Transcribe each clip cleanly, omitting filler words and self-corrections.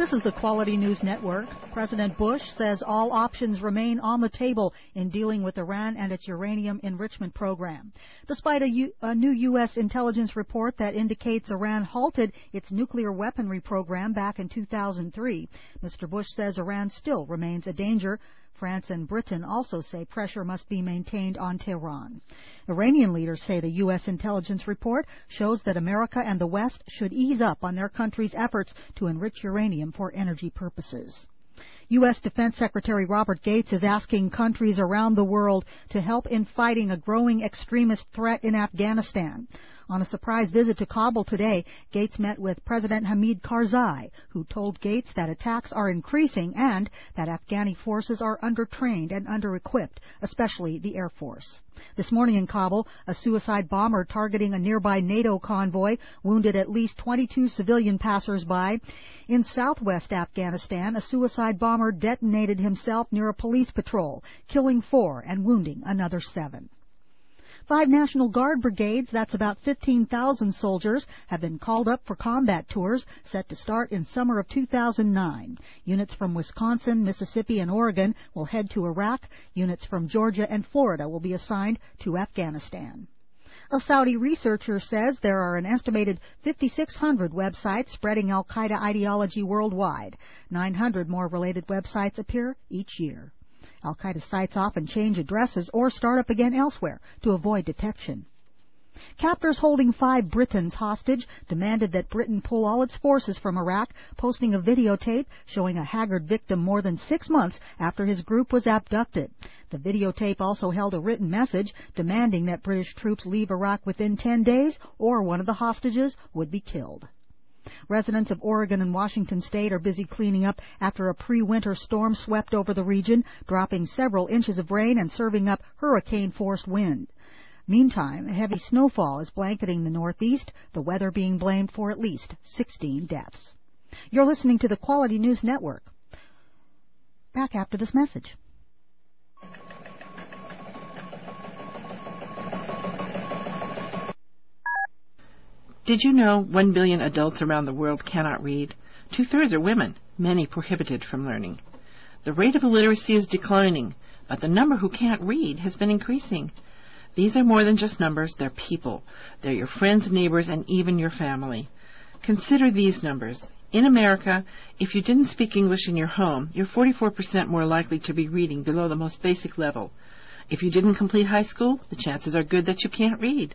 This is the Quality News Network. President Bush says all options remain on the table in dealing with Iran and its uranium enrichment program. Despite a new U.S. intelligence report that indicates Iran halted its nuclear weaponry program back in 2003, Mr. Bush says Iran still remains a danger. France and Britain also say pressure must be maintained on Tehran. Iranian leaders say the U.S. intelligence report shows that America and the West should ease up on their country's efforts to enrich uranium for energy purposes. U.S. Defense Secretary Robert Gates is asking countries around the world to help in fighting a growing extremist threat in Afghanistan. On a surprise visit to Kabul today, Gates met with President Hamid Karzai, who told Gates that attacks are increasing and that Afghani forces are undertrained and under-equipped, especially the Air Force. This morning in Kabul, a suicide bomber targeting a nearby NATO convoy wounded at least 22 civilian passers-by. In southwest Afghanistan, a suicide bomber detonated himself near a police patrol, killing 4 and wounding another 7. 5 National Guard brigades, that's about 15,000 soldiers, have been called up for combat tours set to start in summer of 2009. Units from Wisconsin, Mississippi, and Oregon will head to Iraq. Units from Georgia and Florida will be assigned to Afghanistan. A Saudi researcher says there are an estimated 5,600 websites spreading al-Qaeda ideology worldwide. 900 more related websites appear each year. Al-Qaeda sites often change addresses or start up again elsewhere to avoid detection. Captors holding 5 Britons hostage demanded that Britain pull all its forces from Iraq, posting a videotape showing a haggard victim more than 6 months after his group was abducted. The videotape also held a written message demanding that British troops leave Iraq within 10 days or one of the hostages would be killed. Residents of Oregon and Washington State are busy cleaning up after a pre-winter storm swept over the region, dropping several inches of rain and serving up hurricane-force wind. Meantime, a heavy snowfall is blanketing the Northeast, the weather being blamed for at least 16 deaths. You're listening to the Quality News Network. Back after this message. Did you know 1 billion adults around the world cannot read? 2/3 are women, many prohibited from learning. The rate of illiteracy is declining, but the number who can't read has been increasing. These are more than just numbers, they're people. They're your friends, neighbors, and even your family. Consider these numbers. In America, if you didn't speak English in your home, you're 44% more likely to be reading below the most basic level. If you didn't complete high school, the chances are good that you can't read.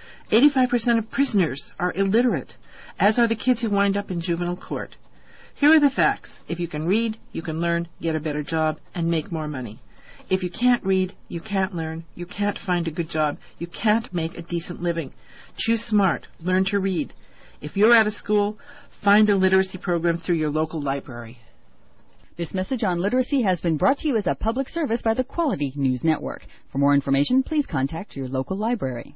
85% of prisoners are illiterate, as are the kids who wind up in juvenile court. Here are the facts. If you can read, you can learn, get a better job, and make more money. If you can't read, you can't learn, you can't find a good job, you can't make a decent living. Choose smart. Learn to read. If you're out of school, find a literacy program through your local library. This message on literacy has been brought to you as a public service by the Quality News Network. For more information, please contact your local library.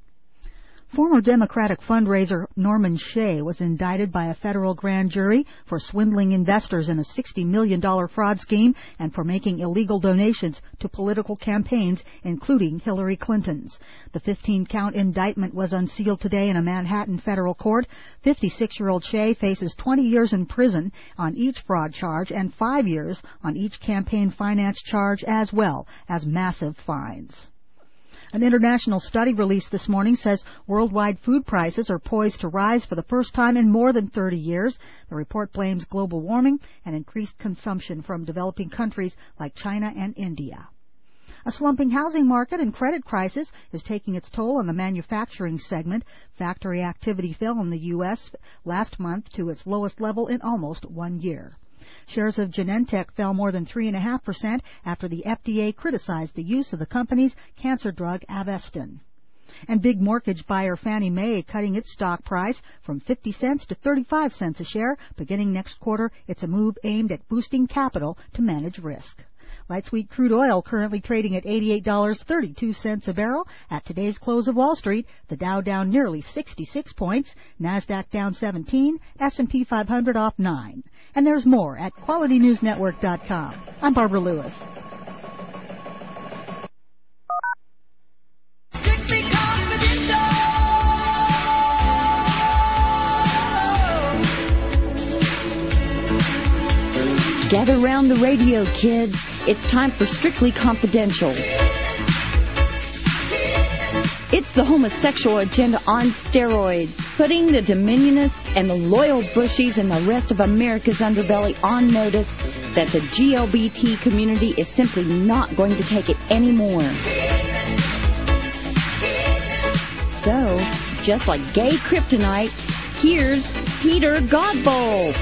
Former Democratic fundraiser Norman Shea was indicted by a federal grand jury for swindling investors in a $60 million fraud scheme and for making illegal donations to political campaigns, including Hillary Clinton's. The 15-count indictment was unsealed today in a Manhattan federal court. 56-year-old Shea faces 20 years in prison on each fraud charge and 5 years on each campaign finance charge, as well as massive fines. An international study released this morning says worldwide food prices are poised to rise for the first time in more than 30 years. The report blames global warming and increased consumption from developing countries like China and India. A slumping housing market and credit crisis is taking its toll on the manufacturing segment. Factory activity fell in the U.S. last month to its lowest level in almost 1 year. Shares of Genentech fell more than 3.5% after the FDA criticized the use of the company's cancer drug Avastin. And big mortgage buyer Fannie Mae cutting its stock price from 50 cents to 35 cents a share. Beginning next quarter, it's a move aimed at boosting capital to manage risk. Light sweet crude oil currently trading at $88.32 a barrel. At today's close of Wall Street, the Dow down nearly 66 points, NASDAQ down 17, S&P 500 off 9. And there's more at QualityNewsNetwork.com. I'm Barbara Lewis. Gather round the radio, kids. It's time for Strictly Confidential. It's the homosexual agenda on steroids, putting the Dominionists and the loyal Bushies and the rest of America's underbelly on notice that the GLBT community is simply not going to take it anymore. So, just like gay kryptonite, here's Peter Godbold.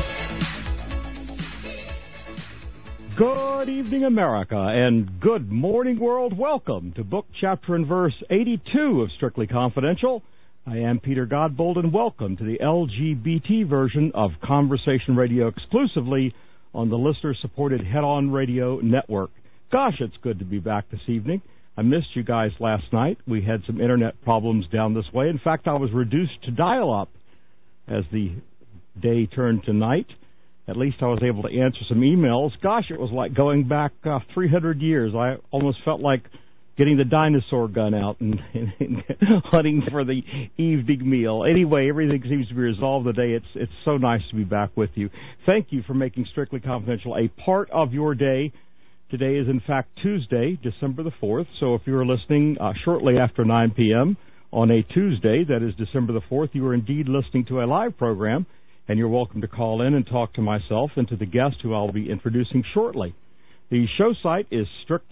Good evening, America, and good morning, world. Welcome to book, chapter, and verse 82 of Strictly Confidential. I am Peter Godbold, and welcome to the LGBT version of Conversation Radio exclusively on the listener-supported Head On Radio Network. Gosh, it's good to be back this evening. I missed you guys last night. We had some internet problems down this way. In fact, I was reduced to dial-up as the day turned to night. At least I was able to answer some emails. Gosh, it was like going back 300 years. I almost felt like getting the dinosaur gun out and hunting for the evening meal. Anyway, everything seems to be resolved today. It's so nice to be back with you. Thank you for making Strictly Confidential a part of your day. Today is, in fact, Tuesday, December the 4th. So if you're listening shortly after 9 p.m. on a Tuesday, that is December the 4th, you are indeed listening to a live program. And you're welcome to call in and talk to myself and to the guest who I'll be introducing shortly. The show site is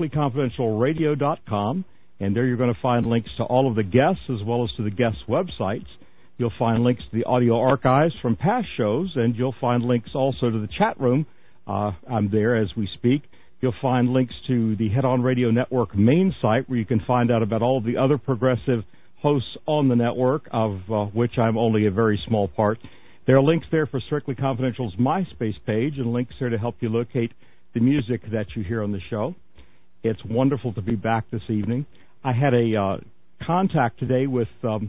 strictlyconfidentialradio.com, and there you're going to find links to all of the guests as well as to the guests' websites. You'll find links to the audio archives from past shows, and you'll find links also to the chat room. I'm there as we speak. You'll find links to the Head On Radio Network main site, where you can find out about all of the other progressive hosts on the network, of which I'm only a very small part. There are links there for Strictly Confidential's MySpace page and links there to help you locate the music that you hear on the show. It's wonderful to be back this evening. I had a contact today with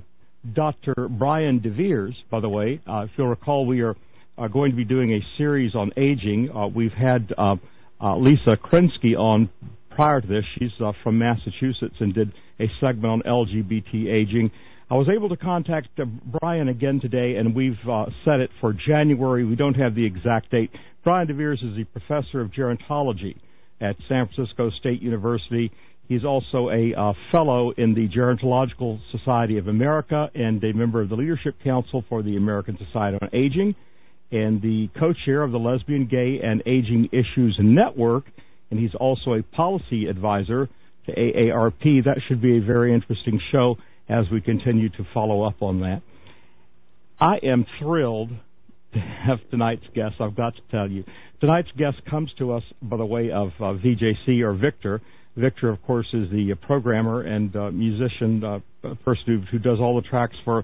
Dr. Brian DeVeers, by the way. If you'll recall, we are going to be doing a series on aging. We've had Lisa Krinsky on prior to this. She's from Massachusetts and did a segment on LGBT aging. I was able to contact Brian again today, and we've set it for January. We don't have the exact date. Brian DeVeers is a professor of gerontology at San Francisco State University. He's also a fellow in the Gerontological Society of America and a member of the Leadership Council for the American Society on Aging and the co-chair of the Lesbian, Gay, and Aging Issues Network, and he's also a policy advisor to AARP. That should be a very interesting show as we continue to follow up on that. I am thrilled to have tonight's guest, I've got to tell you. Tonight's guest comes to us by the way of VJC, or Victor. Victor, of course, is the programmer and musician, person who does all the tracks for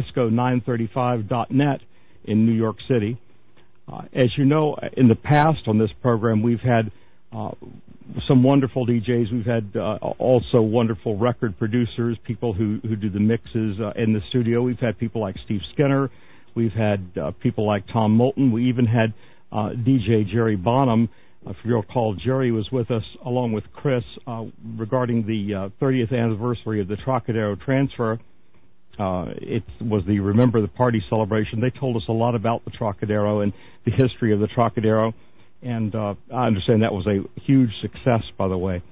Disco935.net in New York City. As you know, in the past on this program, we've had some wonderful DJs. We've had also wonderful record producers, people who do the mixes in the studio. We've had people like Steve Skinner. We've had people like Tom Moulton. We even had DJ Jerry Bonham. If you recall, Jerry was with us along with Chris regarding the 30th anniversary of the Trocadero transfer. It was the Remember the Party celebration. They told us a lot about the Trocadero and the history of the Trocadero. And I understand that was a huge success, by the way.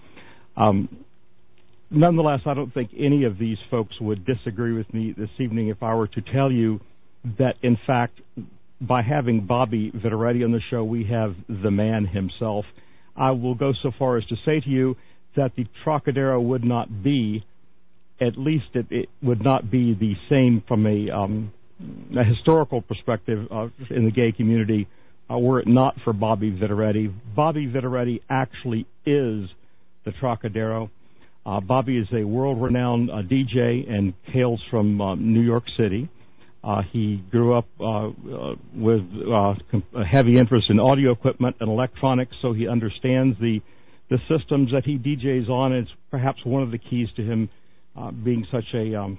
Nonetheless, I don't think any of these folks would disagree with me this evening if I were to tell you that, in fact, by having Bobby Vittoretti on the show, we have the man himself. I will go so far as to say to you that the Trocadero would not be, at least it would not be the same from a historical perspective in the gay community were it not for Bobby Vittoretti. Bobby Vittoretti actually is the Trocadero. Bobby is a world-renowned DJ and hails from New York City. He grew up with a heavy interest in audio equipment and electronics, so he understands the systems that he DJs on. It's perhaps one of the keys to him being such a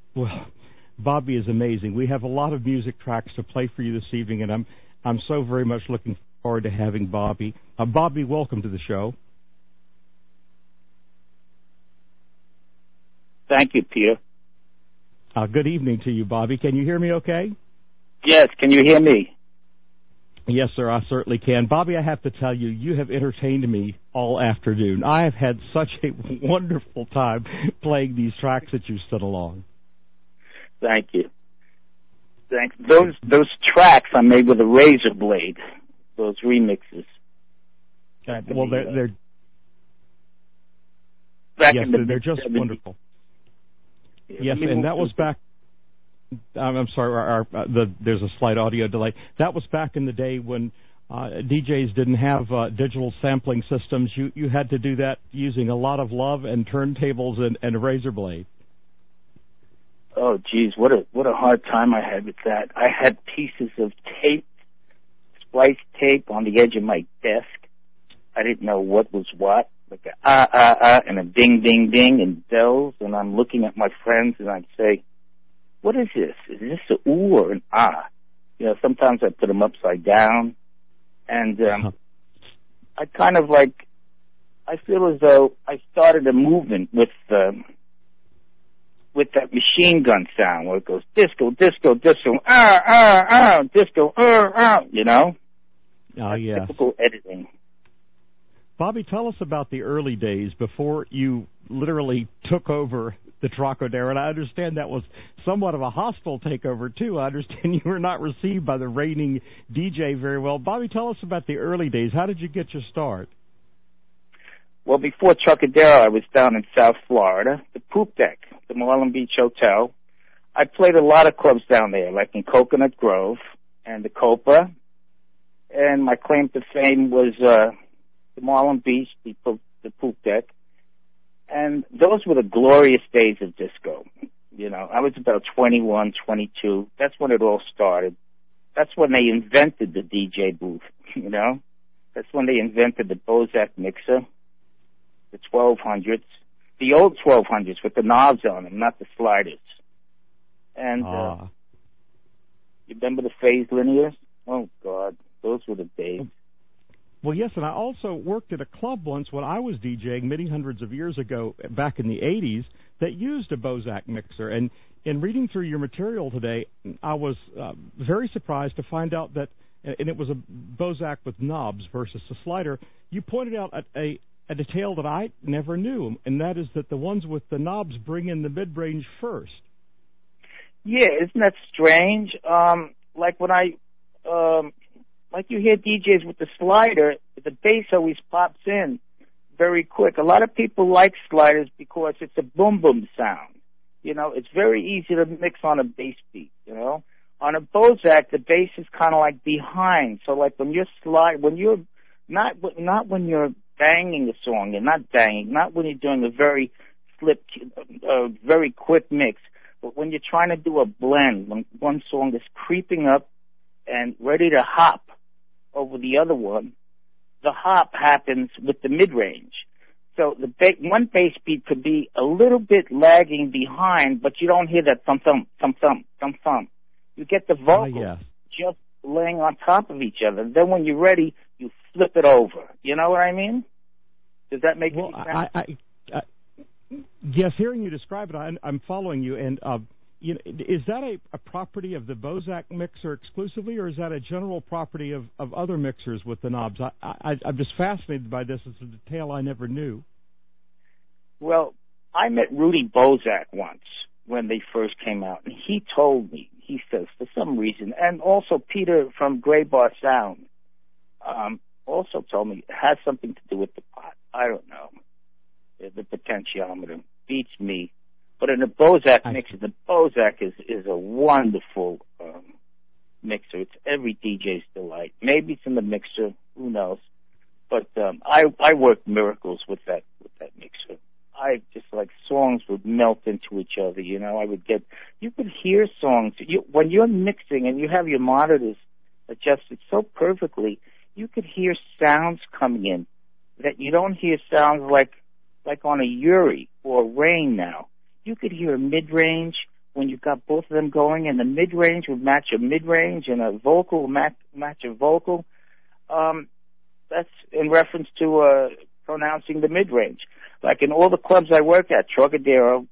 Bobby is amazing. We have a lot of music tracks to play for you this evening, and I'm so very much looking forward to having Bobby. Bobby, welcome to the show. Thank you, Peter. Good evening to you, Bobby. Can you hear me okay? Yes, can you hear me? Yes, sir, I certainly can. Bobby, I have to tell you, you have entertained me all afternoon. I have had such a wonderful time playing these tracks that you sent along. Thank you. Thanks. Those tracks I made with a razor blade, those remixes. Well, they're just wonderful. Yes, and that was back. I'm sorry, there's a slight audio delay. That was back in the day when DJs didn't have digital sampling systems. You had to do that using a lot of love and turntables and a razor blade. Oh, geez, what a hard time I had with that. I had pieces of tape, spliced tape on the edge of my desk. I didn't know what was what, like a and a ding, ding, ding, and bells, and I'm looking at my friends, and I'd say, what is this? Is this an ooh or an ah? You know, sometimes I put them upside down, and I kind of like, I feel as though I started a movement with that machine gun sound where it goes disco, disco, disco, disco, you know? Oh, yeah. Typical editing. Bobby, tell us about the early days before you literally took over the Trocadero, and I understand that was somewhat of a hostile takeover, too. I understand you were not received by the reigning DJ very well. Bobby, tell us about the early days. How did you get your start? Well, before Trocadero, I was down in South Florida, the Poop Deck, the Marlin Beach Hotel. I played a lot of clubs down there, like in Coconut Grove and the Copa, and my claim to fame was the Marlin Beach, the Poop Deck. And those were the glorious days of disco. You know, I was about 21, 22. That's when it all started. That's when they invented the DJ booth, you know. That's when they invented the Bozak mixer, the 1200s, the old 1200s with the knobs on them, not the sliders. And you remember the phase linears? Oh, God, those were the days. Well, yes, and I also worked at a club once when I was DJing many hundreds of years ago, back in the 80s, that used a Bozak mixer. And in reading through your material today, I was very surprised to find out that, and it was a Bozak with knobs versus a slider, you pointed out a detail that I never knew, and that is that the ones with the knobs bring in the mid-range first. Yeah, isn't that strange? Like when like you hear DJs with the slider, the bass always pops in very quick. A lot of people like sliders because it's a boom-boom sound. You know, it's very easy to mix on a bass beat, you know. On a Bozak, the bass is kind of like behind. So like when you're not when you're banging a song, you're not banging, not when you're doing a very very quick mix, but when you're trying to do a blend, when one song is creeping up and ready to hop over the other one, the hop happens with the mid-range. So one bass beat could be a little bit lagging behind, but you don't hear that thump-thump, thump-thump, thump-thump. You get the vocals just laying on top of each other. Then when you're ready, you flip it over. You know what I mean? Does that make any sense? Yes, hearing you describe it, I'm following you. And you know, is that a property of the Bozak mixer exclusively, or is that a general property of other mixers with the knobs? I'm just fascinated by this. It's a detail I never knew. Well, I met Rudy Bozak once when they first came out, and he told me, he says, for some reason, and also Peter from Gray Bar Sound also told me it has something to do with the pot. I don't know. The potentiometer beats me. But in the Bozak mixer, the Bozak is a wonderful mixer. It's every DJ's delight. Maybe it's in the mixer, who knows? But I worked miracles with that mixer. I just like songs would melt into each other. You know, you could hear songs when you're mixing and you have your monitors adjusted so perfectly. You could hear sounds coming in that you don't hear sounds like on a Uri or Rain now. You could hear a mid-range when you got both of them going, and the mid-range would match a mid-range, and a vocal would match a vocal. That's in reference to pronouncing the mid-range. Like in all the clubs I work at, Trocadero,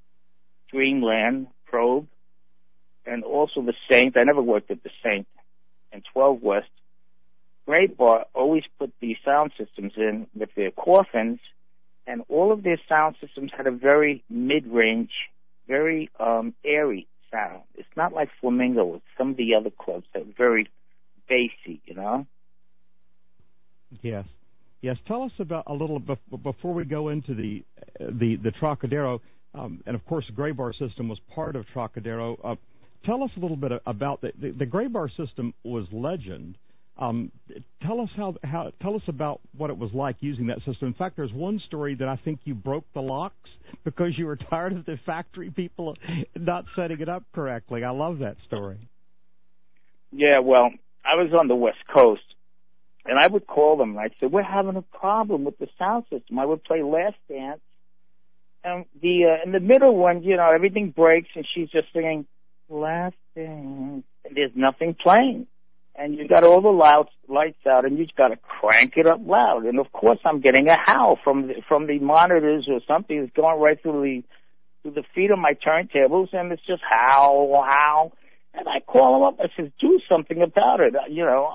Dreamland, Probe, and also the Saint. I never worked at the Saint. and 12 West, Gray Bar always put these sound systems in with their coffins, and all of their sound systems had a very mid-range, very airy sound. It's not like Flamingo with some of the other clubs that are very bassy, you know? Yes. Yes, tell us about a little before we go into the Trocadero, and of course the Gray Bar system was part of Trocadero. Tell us a little bit about the Gray Bar system was legend. Tell us about what it was like using that system. In fact, there's one story that I think you broke the locks because you were tired of the factory people not setting it up correctly. I love that story. Yeah, well, I was on the West Coast, and I would call them, and I'd say, we're having a problem with the sound system. I would play Last Dance, and in the middle one, you know, everything breaks, and she's just singing Last Dance, and there's nothing playing. And you got all the lights out, and you just got to crank it up loud. And of course, I'm getting a howl from the monitors or something. It's going right through the feet of my turntables, and it's just howl. And I call them up. I says, do something about it. You know,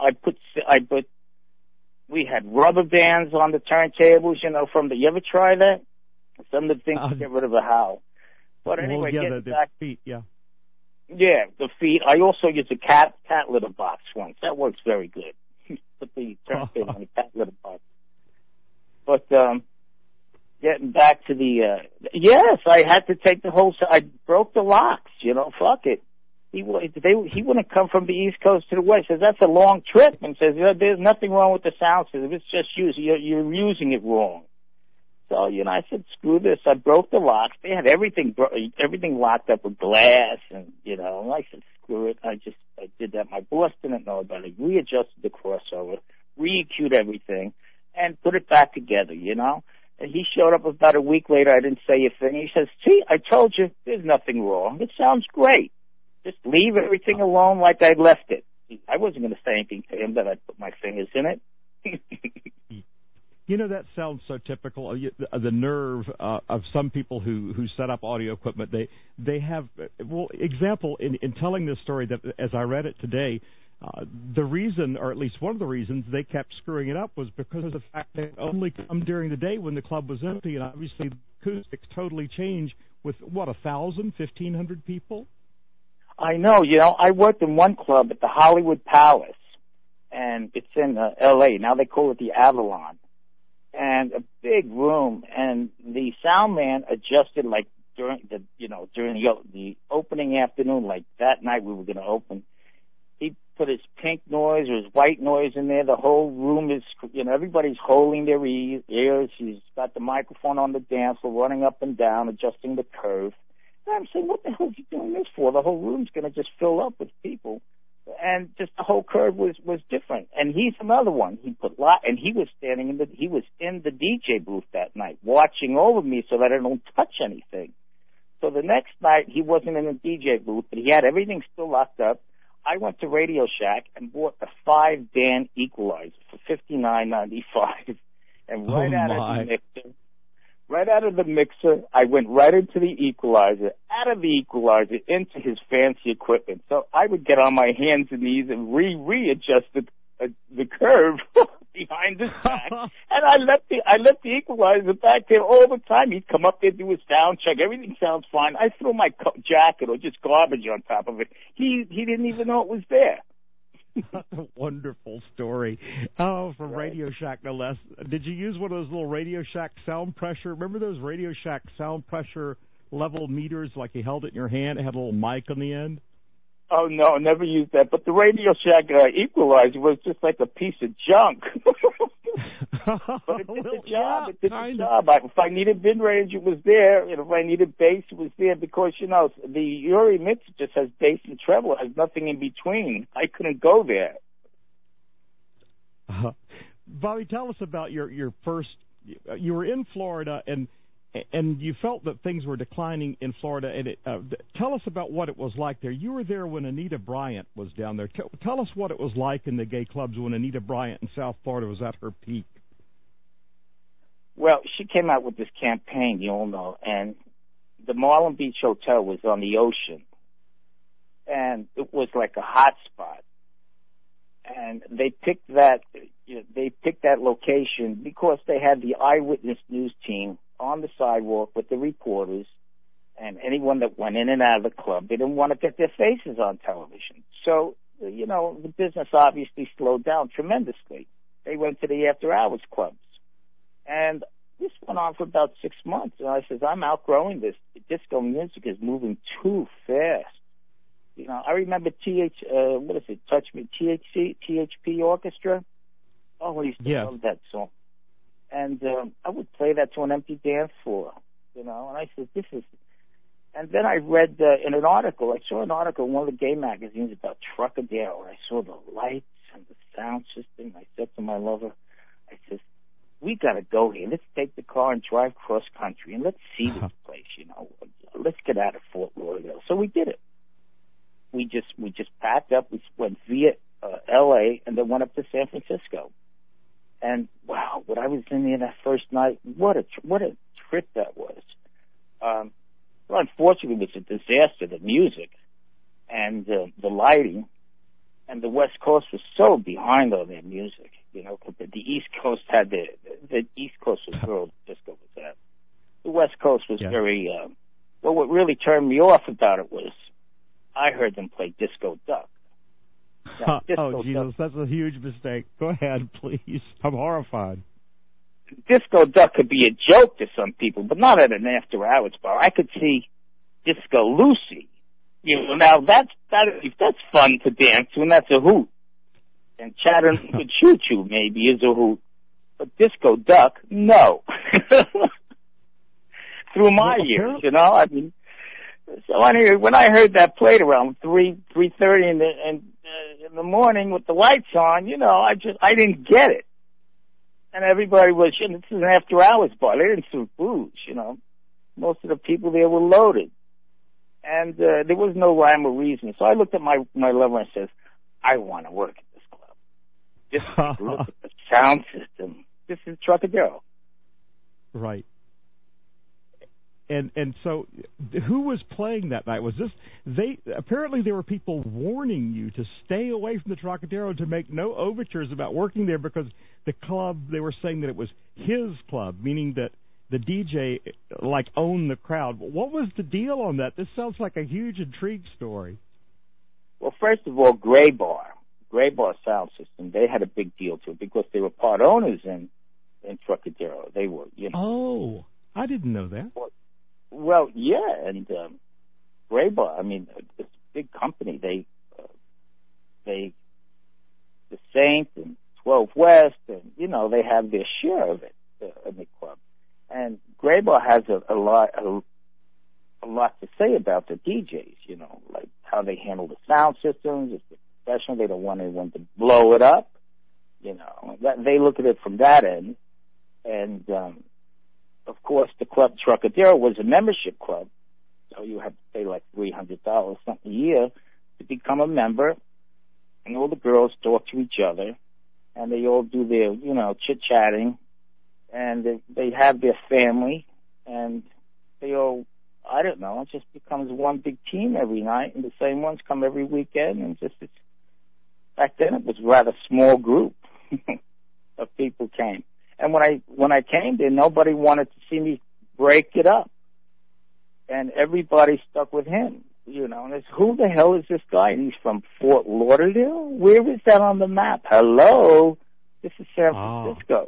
we had rubber bands on the turntables. You know, you ever try that? Some of the things to get rid of a howl. But anyway, the back. Feet, yeah. Yeah, the feet. I also use a cat litter box once. That works very good. Put the turntable in a cat litter box. But getting back to yes, I had to take the whole. I broke the locks. You know, fuck it. He wouldn't come from the East Coast to the West. Says that's a long trip, and says there's nothing wrong with the sound system. It's just you're using it wrong. So, you know, I said, screw this. I broke the locks. They had everything locked up with glass, and, you know, and I said, screw it. I did that. My boss didn't know about it. Readjusted the crossover, re-EQ'd everything, and put it back together, you know. And he showed up about a week later. I didn't say a thing. He says, see, I told you, there's nothing wrong. It sounds great. Just leave everything alone like I left it. I wasn't going to say anything to him that I put my fingers in it. You know, that sounds so typical. The nerve of some people who set up audio equipment. They have, well, example, in telling this story, that as I read it today, the reason, or at least one of the reasons they kept screwing it up, was because of the fact that it only come during the day when the club was empty, and obviously the acoustics totally change with, 1,000, 1,500 people? I know. You know, I worked in one club at the Hollywood Palace, and it's in L.A. Now they call it the Avalon. And a big room, and the sound man adjusted like during the opening afternoon, like that night we were going to open. He put his pink noise or his white noise in there. The whole room is, you know, everybody's holding their ears. He's got the microphone on the dance floor, running up and down, adjusting the curve. And I'm saying, what the hell is he doing this for? The whole room's going to just fill up with people. And just the whole curve was different. And he's another one. He was in the DJ booth that night, watching over me so that I don't touch anything. So the next night he wasn't in the DJ booth, but he had everything still locked up. I went to Radio Shack and bought a 5-band equalizer for $59.95, and right out of the mixer, I went right into the equalizer, out of the equalizer, into his fancy equipment. So I would get on my hands and knees and readjust the curve behind his back. And I left the equalizer back there all the time. He'd come up there, do his sound check. Everything sounds fine. I threw my jacket or just garbage on top of it. He didn't even know it was there. A wonderful story. Oh, from right. Radio Shack, no less. Did you use one of those little Radio Shack sound pressure? Remember those Radio Shack sound pressure level meters, like you held it in your hand? It had a little mic on the end? Oh, no, never used that. But the Radio Shack equalizer was just like a piece of junk. But it did the job. Yeah, it did the job. If I needed mid-range, it was there. And if I needed bass, it was there. Because, you know, the Uri mix just has bass and treble. It has nothing in between. I couldn't go there. Bobby, tell us about your first. You were in Florida, and you felt that things were declining in Florida. And tell us about what it was like there. You were there when Anita Bryant was down there. Tell us what it was like in the gay clubs when Anita Bryant in South Florida was at her peak. Well, she came out with this campaign, you all know, and the Marlin Beach Hotel was on the ocean, and it was like a hot spot. And they picked that location because they had the eyewitness news team on the sidewalk with the reporters and anyone that went in and out of the club. They didn't want to get their faces on television. So, the business obviously slowed down tremendously. They went to the after-hours clubs. And this went on for about 6 months. And I says, I'm outgrowing this. Disco music is moving too fast. I remember THP Orchestra. Oh, I used to love that song. And I would play that to an empty dance floor, and I said, this is... And then I read in an article, I saw an article in one of the gay magazines about Trocadero, and I saw the lights and the sound system. I said to my lover, I said, we got to go here. Let's take the car and drive cross country, and let's see this place, Let's get out of Fort Lauderdale. So we did it. We just packed up. We went via L.A. and then went up to San Francisco. And wow, when I was in there that first night, what a trip that was. Well, unfortunately, it was a disaster. The music and the lighting, and the West Coast was so behind on their music. The East Coast had the East Coast was where disco was at. The West Coast was very. Well, what really turned me off about it was I heard them play Disco Duck. Now, oh, Jesus, that's a huge mistake. Go ahead, please. I'm horrified. Disco Duck could be a joke to some people, but not at an after-hours bar. I could see Disco Lucy. Now that's fun to dance to, and that's a hoot. And Chattanooga Choo Choo maybe is a hoot, but Disco Duck, no. Through my years, I mean. So anyway, when I heard that played around 3:30 in the morning with the lights on, I didn't get it. And everybody was, this is an after-hours bar. They didn't serve booze, Most of the people there were loaded. And there was no rhyme or reason. So I looked at my lover and says, I want to work at this club. Just look at the sound system. This is Trocadero. Right. And so, who was playing that night? Was this apparently there were people warning you to stay away from the Trocadero, to make no overtures about working there, because the club, they were saying that it was his club, meaning that the DJ owned the crowd. What was the deal on that? This sounds like a huge intrigue story. Well, first of all, Gray Bar Sound System, they had a big deal to it because they were part owners in Trocadero. They were, Oh, I didn't know that. Well, yeah, and Gray Bar, I mean, it's a big company. They the Saint and 12 West, and they have their share of it in the club. And Gray Bar has a lot to say about the DJs, like how they handle the sound systems. If they're professional, they don't want anyone to blow it up. They look at it from that end, and. Of course, the club Trocadero was a membership club, so you had to pay like $300 something a year to become a member, and all the girls talk to each other, and they all do their, chit-chatting, and they have their family, and they all, I don't know, it just becomes one big team every night, and the same ones come every weekend, and back then it was a rather small group of people came. And when I came there, nobody wanted to see me break it up. And everybody stuck with him, and it's, who the hell is this guy? And he's from Fort Lauderdale? Where is that on the map? Hello? This is San Francisco.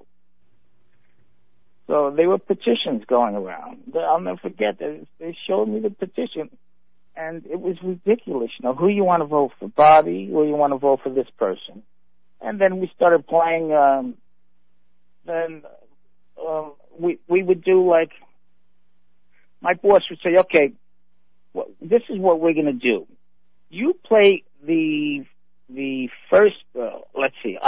So there were petitions going around. I'll never forget that. They showed me the petition, and it was ridiculous. Who you want to vote for, Bobby, or you want to vote for this person? And then we started playing... Then we would do my boss would say, okay, this is what we're going to do. You play the first, let's see,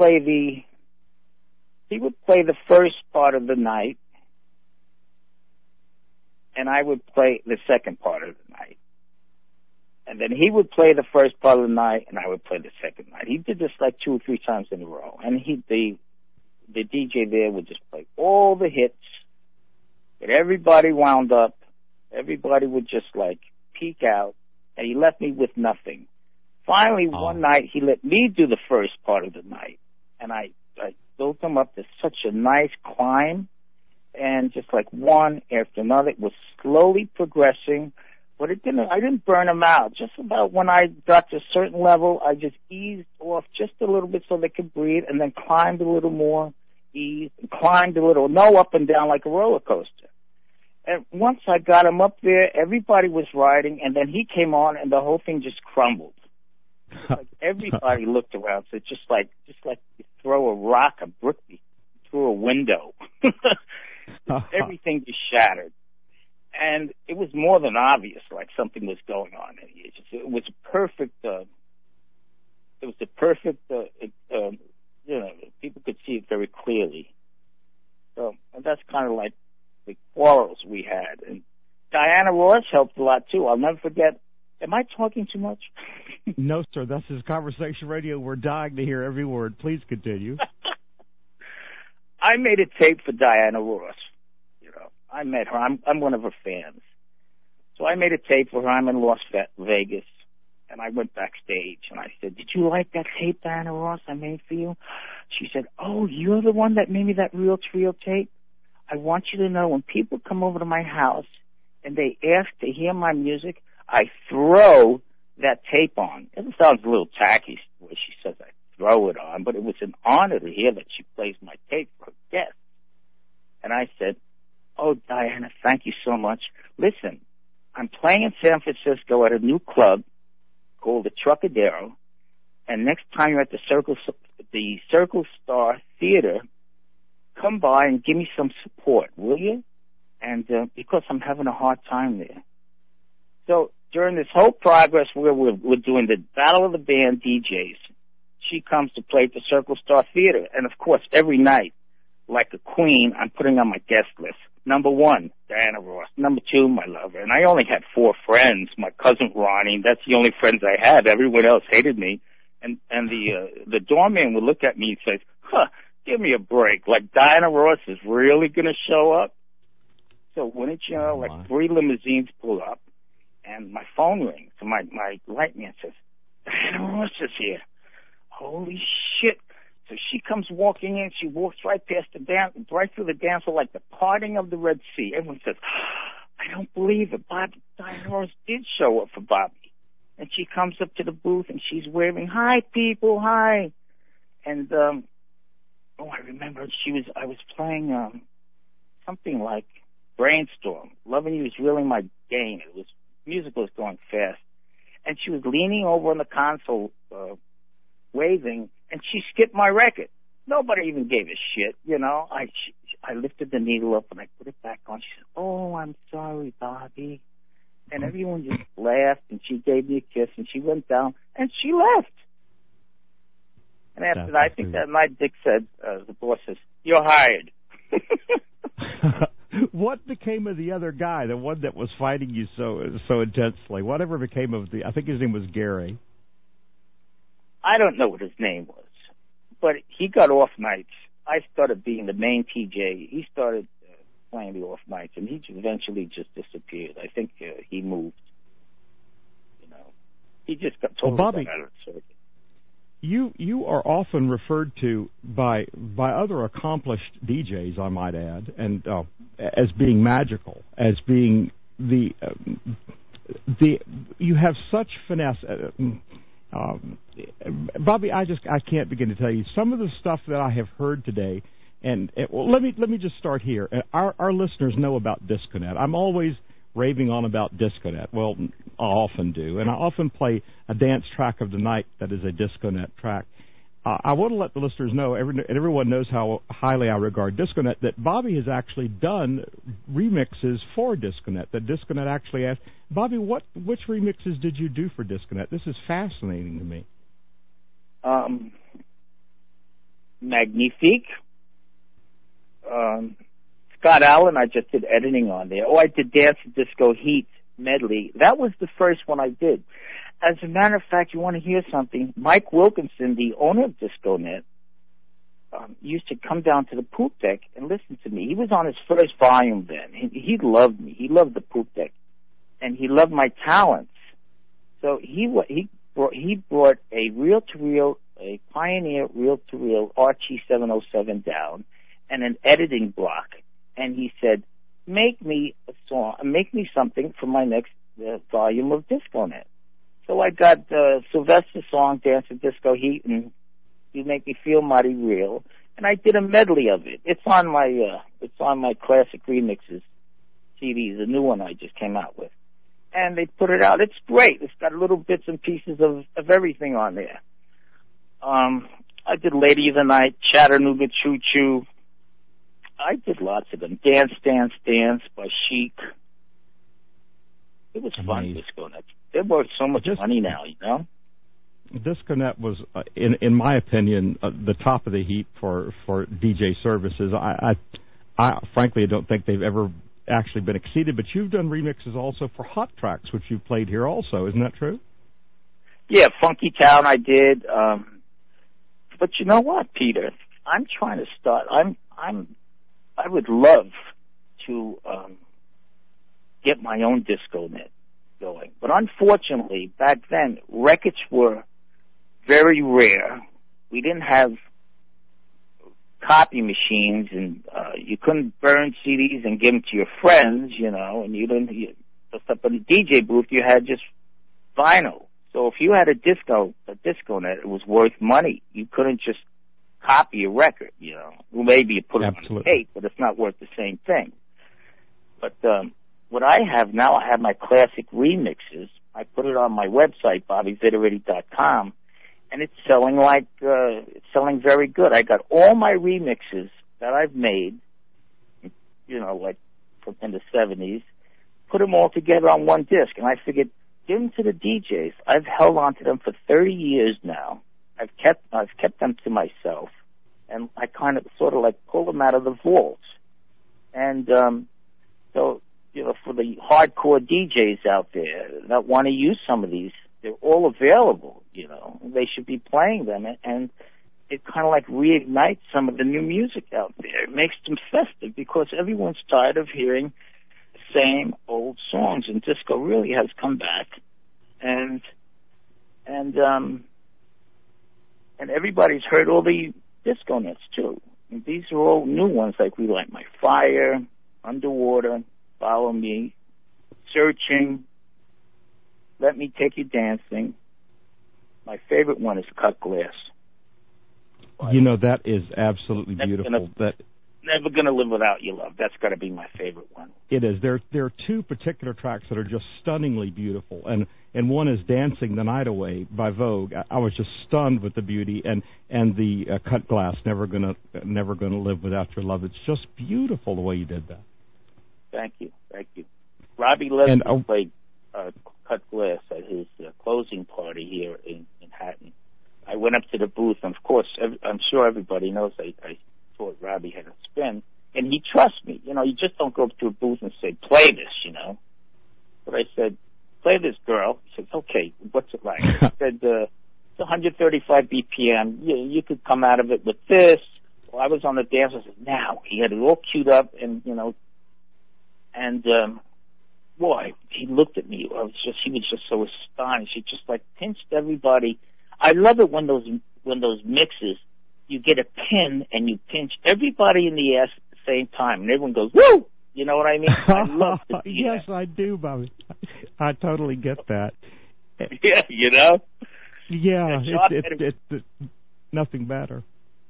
he would play the first part of the night, and I would play the second part of the night. And then he would play the first part of the night, and I would play the second night. He did this 2 or 3 times in a row, and the DJ there would just play all the hits, but everybody wound up. Everybody would just peek out, and he left me with nothing. Finally, one night, he let me do the first part of the night. And I built him up to such a nice climb. And just like one after another, it was slowly progressing. But I didn't burn him out. Just about when I got to a certain level, I just eased off just a little bit so they could breathe, and then climbed a little more, eased, and climbed a little. No up and down like a roller coaster. And once I got him up there, everybody was riding, and then he came on, and the whole thing just crumbled. Like everybody looked around, so just like you throw a rock, a brick through a window. Everything just shattered. And it was more than obvious, like something was going on. It was perfect. People could see it very clearly. So and that's kind of like the quarrels we had. And Diana Ross helped a lot too. I'll never forget. Am I talking too much? No, sir. This is Conversation Radio. We're dying to hear every word. Please continue. I made a tape for Diana Ross. I met her. I'm one of her fans. So I made a tape for her. I'm in Las Vegas. And I went backstage and I said, "Did you like that tape, Diana Ross, I made for you?" She said, "Oh, you're the one that made me that reel to reel tape? I want you to know when people come over to my house and they ask to hear my music, I throw that tape on." It sounds a little tacky the way she says I throw it on, but it was an honor to hear that she plays my tape for her guests. And I said, "Oh, Diana, thank you so much. Listen, I'm playing in San Francisco at a new club called the Trocadero, and next time you're at the Circle Star Theater, come by and give me some support, will you? And because I'm having a hard time there." So during this whole progress where we're doing the Battle of the Band DJs, she comes to play at the Circle Star Theater. And, of course, every night, like a queen, I'm putting on my guest list. Number 1, Diana Ross. Number 2, my lover. And I only had 4 friends. My cousin Ronnie, that's the only friends I had. Everyone else hated me. And the doorman would look at me and say, give me a break. Like Diana Ross is really going to show up? So wouldn't you know, like 3 limousines pull up, and my phone rings. And my light man says, "Diana Ross is here." Holy shit. So she comes walking in. She walks right past the dance, right through the dance floor like the parting of the Red Sea. Everyone says, "I don't believe it. Diana Ross did show up for Bobby." And she comes up to the booth and she's waving, "Hi, people, hi." And I remember I was playing something like Brainstorm. Loving You is really my game. Music was going fast, and she was leaning over on the console, waving. And she skipped my record. Nobody even gave a shit, you know. I lifted the needle up and I put it back on. She said, "Oh, I'm sorry, Bobby." And everyone just laughed, and she gave me a kiss, and she went down, and she left. And after that, I think that night Dick said, the boss says, "You're hired." What became of the other guy, the one that was fighting you so intensely? Whatever became of I think his name was Gary. I don't know what his name was, but he got off nights. I started being the main TJ. He started playing the off nights, and he eventually just disappeared. I think he moved. You know, he just got totally Bobby, out of the circuit. You are often referred to by other accomplished DJs, I might add, and as being magical, as being the you have such finesse. Bobby, I can't begin to tell you some of the stuff that I have heard today. And let me just start here. Our listeners know about Disconet. I'm always raving on about Disconet. Well, I often do, and I often play a dance track of the night that is a Disconet track. I want to let the listeners know, everyone knows how highly I regard Disconet, that Bobby has actually done remixes for Disconet, that Disconet actually asked, "Bobby, which remixes did you do for Disconet?" This is fascinating to me. Magnifique. Scott Allen, I just did editing on there. I did Dance Disco Heat medley. That was the first one I did. As a matter of fact, you want to hear something? Mike Wilkinson, the owner of Disconet, used to come down to the poop deck and listen to me. He was on his first volume then. He loved me. He loved the poop deck, and he loved my talents. So he brought a reel-to-reel, a Pioneer reel-to-reel RT707 down, and an editing block, and he said, "Make me a song, make me something for my next volume of DiscoNet." So I got Sylvester's song, "Dance to Disco Heat," and "You Make Me Feel Mighty Real," and I did a medley of it. It's on my classic remixes CD, the new one I just came out with. And they put it out. It's great. It's got little bits and pieces of everything on there. I did Lady of the Night, Chattanooga Choo Choo. I did lots of them. Dance, Dance, Dance by Chic. It was fun, DiscoNet. They're worth so much money now, you know? DiscoNet was, in my opinion, the top of the heap for DJ services. I frankly don't think they've ever actually been exceeded, but you've done remixes also for Hot Tracks, which you've played here also. Isn't that true? Yeah, Funky Town I did. But you know what, Peter? I'm trying to start. I would love to get my own DiscoNet going. But unfortunately, back then, records were very rare. We didn't have copy machines, and you couldn't burn CDs and give them to your friends, you know, and just up in the DJ booth, you had just vinyl. So if you had a DiscoNet, it was worth money. You couldn't just copy a record, you know. Well, maybe you put it on tape, but it's not worth the same thing. But what I have now, I have my classic remixes. I put it on my website, BobbyVitteretti.com, and it's selling very good. I got all my remixes that I've made, you know, like in the 70s, put them all together on one disc, and I figured, give them to the DJs. I've held on to them for 30 years now. I've kept them to myself, and I kind of sort of like pull them out of the vault. And so, you know, for the hardcore DJs out there that want to use some of these, they're all available, you know. They should be playing them, and it kind of like reignites some of the new music out there. It makes them festive because everyone's tired of hearing the same old songs, and disco really has come back. And everybody's heard all the DiscoNets too. And these are all new ones, like We Light My Fire, Underwater, Follow Me, Searching, Let Me Take You Dancing. My favorite one is Cut Glass. You know, that is absolutely beautiful. Never Gonna Live Without Your Love. That's got to be my favorite one. It is. There are two particular tracks that are just stunningly beautiful, and one is Dancing the Night Away by Vogue. I was just stunned with the beauty, and the Cut Glass, Never Gonna Live Without Your Love. It's just beautiful the way you did that. Thank you. Robbie Leslie played Cut Glass at his closing party here in Manhattan. I went up to the booth, and of course, I'm sure everybody knows I thought Robbie had a spin, and he trusts me. You know, you just don't go up to a booth and say, play this, you know. But I said, play this, girl. He said, okay, what's it like? I said, it's 135 BPM. You could come out of it with this. Well, I was on the dance. I said, now. He had it all queued up, and, you know, and, boy, he looked at me. He was just so astonished. He just, like, pinched everybody. I love it when those mixes, you get a pin and you pinch everybody in the ass at the same time, and everyone goes, woo! You know what I mean? I love to see Yes, that. I do, Bobby. I totally get that. Yeah, you know? Yeah, it's nothing better.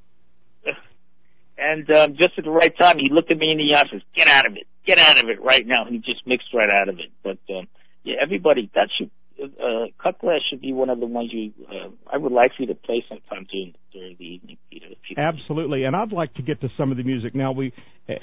And just at the right time, he looked at me in the eye and says, get out of it right now. And he just mixed right out of it. But, yeah, everybody, that should, Cut Glass should be one of the ones I would like for you to play sometime during the evening, Peter. Absolutely, and I'd like to get to some of the music now. We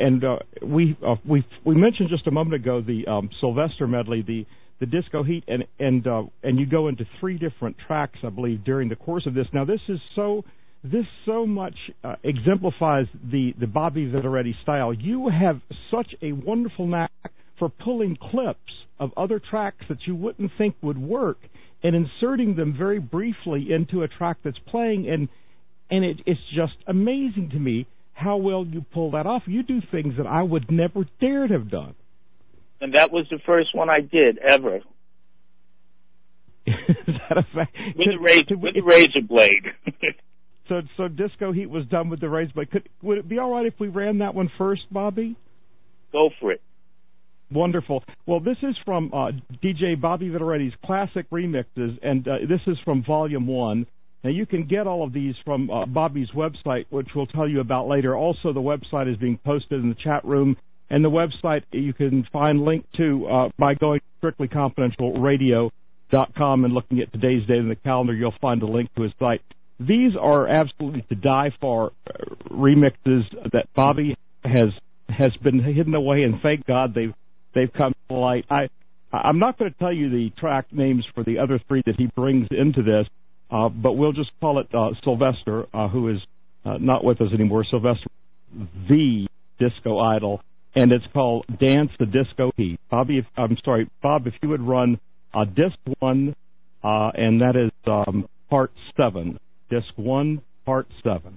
mentioned just a moment ago the Sylvester medley, the Disco Heat, and you go into three different tracks, I believe, during the course of this. Now, this so much exemplifies the Bobby Vitteretti style. You have such a wonderful knack for pulling clips of other tracks that you wouldn't think would work and inserting them very briefly into a track that's playing, and it's just amazing to me how well you pull that off. You do things that I would never dared have done. And that was the first one I did ever. Is that a fact? With the razor blade. So Disco Heat was done with the razor blade. Would it be all right if we ran that one first, Bobby? Go for it. Wonderful. Well, this is from DJ Bobby Viteretti's classic remixes, and this is from Volume 1. Now, you can get all of these from Bobby's website, which we'll tell you about later. Also, the website is being posted in the chat room, and the website you can find link to by going to strictlyconfidentialradio.com and looking at today's date in the calendar. You'll find a link to his site. These are absolutely to die for remixes that Bobby has been hidden away, and thank God they've come to light. I'm not going to tell you the track names for the other three that he brings into this, but we'll just call it Sylvester, who is not with us anymore. Sylvester, the disco idol, and it's called Dance the Disco Heat. Bob, if you would run Disc 1, and that is Part 7. Disc 1, Part 7.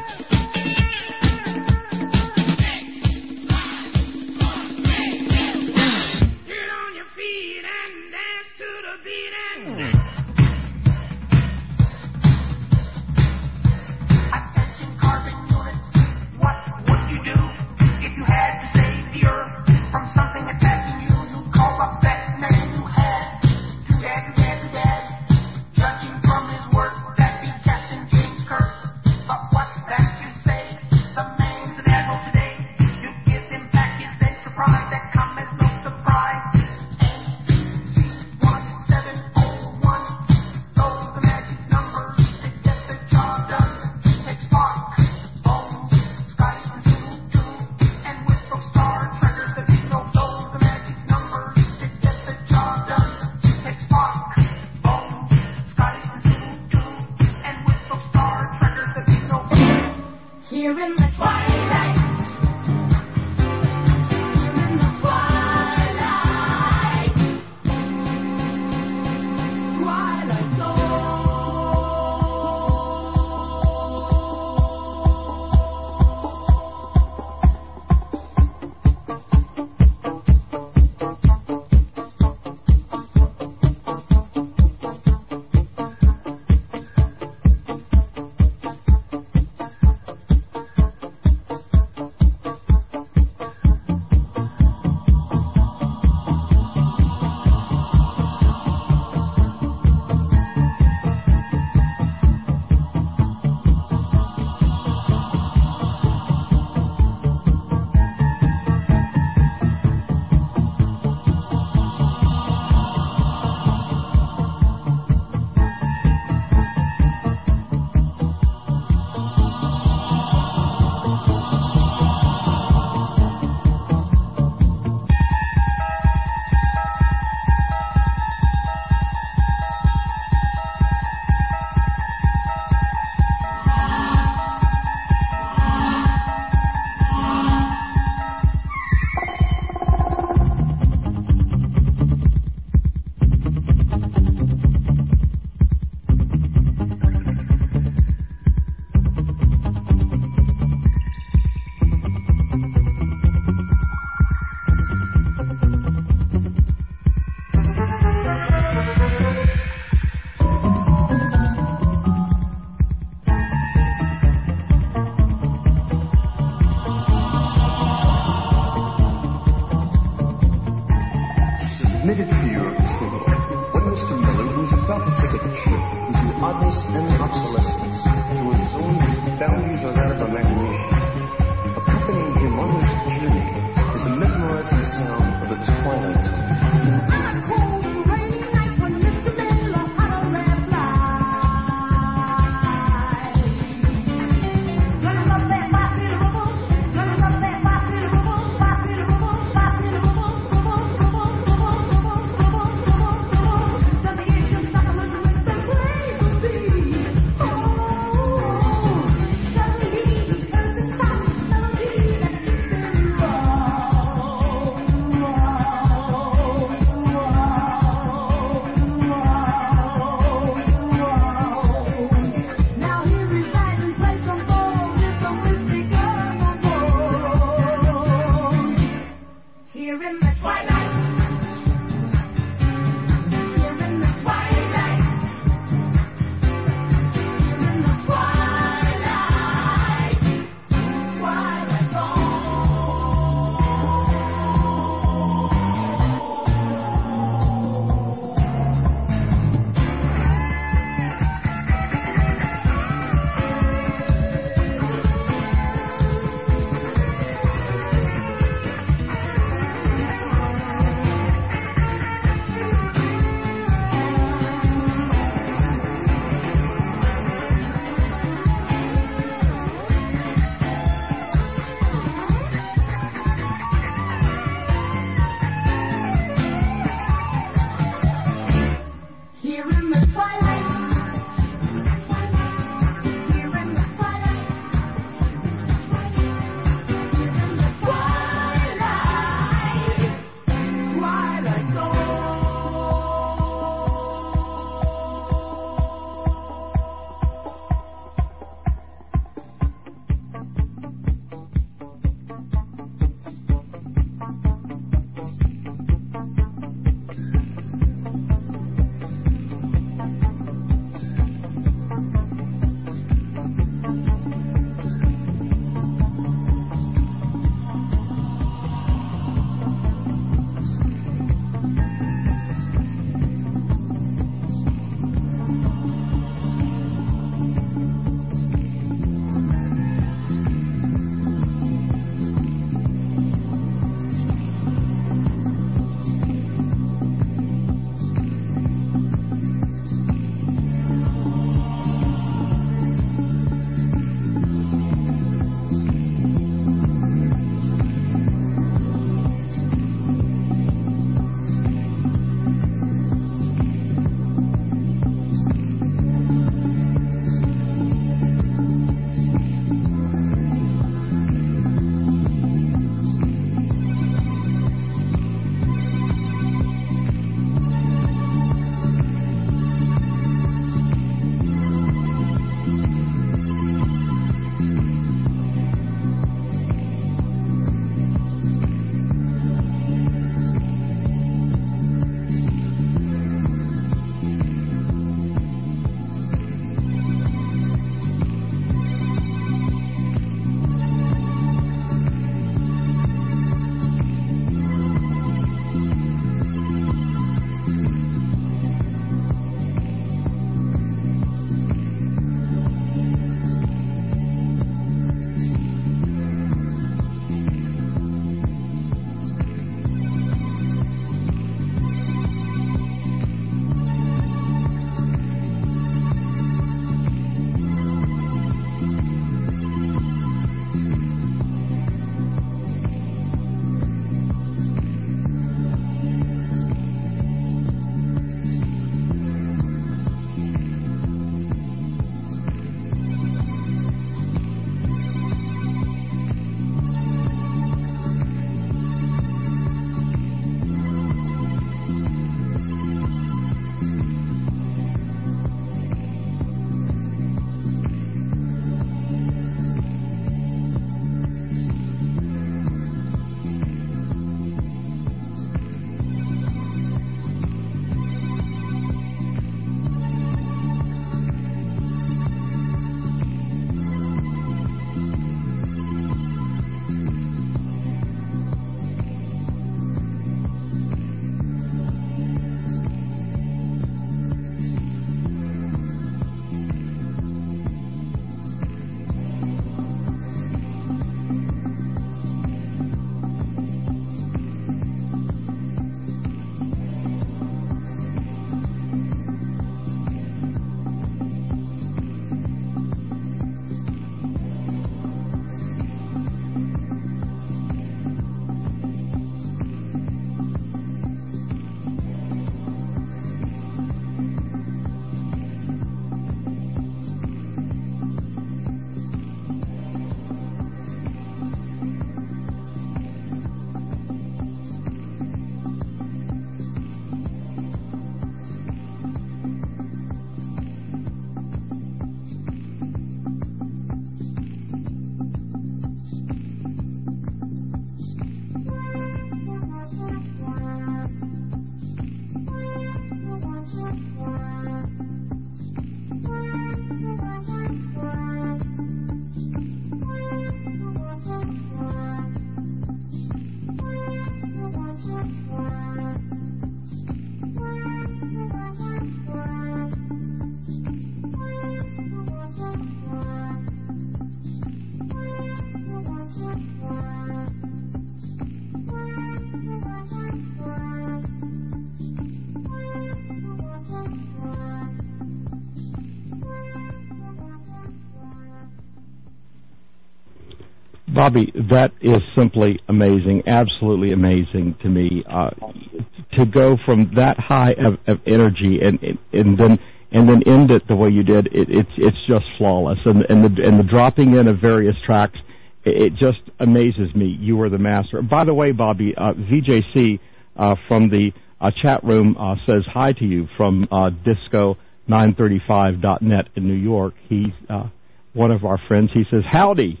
Bobby, that is simply amazing, absolutely amazing to me. To go from that high of energy and then end it the way you did, it's just flawless. And the dropping in of various tracks, it just amazes me. You were the master. By the way, Bobby, VJC from the chat room says hi to you from disco935.net in New York. He's one of our friends. He says, howdy.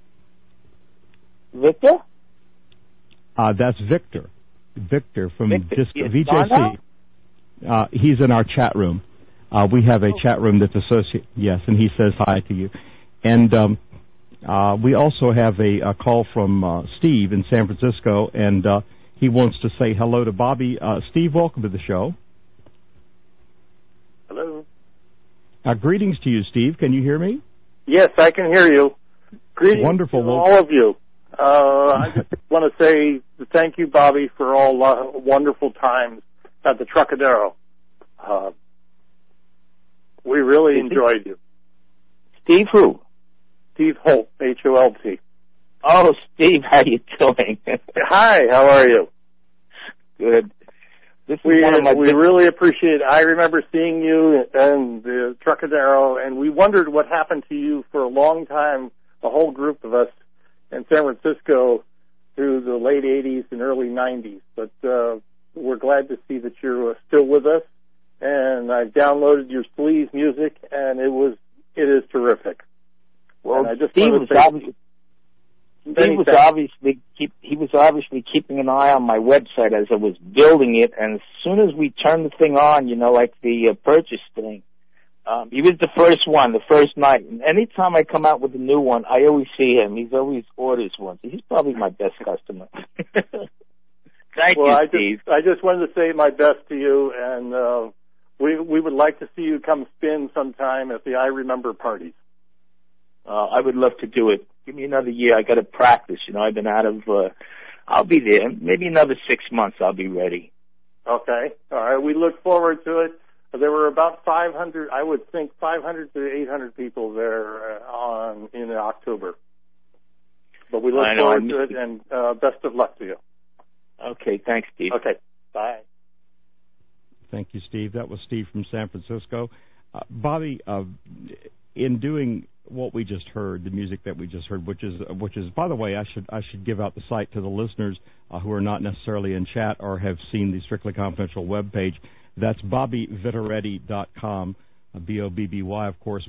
Victor? That's Victor. Victor from Victor, Disco VJC. He's in our chat room. We have a chat room that's associated. Yes, and he says hi to you. And we also have a call from Steve in San Francisco, and he wants to say hello to Bobby. Steve, welcome to the show. Hello. Greetings to you, Steve. Can you hear me? Yes, I can hear you. Greetings Wonderful. to all of you. I just want to say thank you, Bobby, for all wonderful times at the Trocadero. We really enjoyed you. Steve who? Steve Holt, Holt. Oh, Steve, how you doing? Hi, how are you? Good. This is we one of my really appreciate it. I remember seeing you in the Trocadero, and we wondered what happened to you for a long time, a whole group of us in San Francisco through the late 80s and early 90s. But we're glad to see that you're still with us, and I've downloaded your Sleaze music, and it is terrific. Well, and I just Steve was obviously keeping an eye on my website as I was building it, and as soon as we turned the thing on, like the purchase thing, he was the first one, the first night. And anytime I come out with a new one, I always see him. He's always orders one. He's probably my best customer. Thank you, Steve. I just wanted to say my best to you, and we would like to see you come spin sometime at the I Remember parties. I would love to do it. Give me another year. I got to practice. I've been out of. I'll be there. Maybe another 6 months. I'll be ready. Okay. All right. We look forward to it. There were about 500. I would think 500 to 800 people there in October. But we look forward to it, and best of luck to you. Okay. Thanks, Steve. Okay. Bye. Thank you, Steve. That was Steve from San Francisco. Bobby, in doing what we just heard, the music that we just heard, which is, by the way, I should give out the site to the listeners who are not necessarily in chat or have seen the Strictly Confidential webpage. That's BobbyVitteretti.com, BOBBY, of course,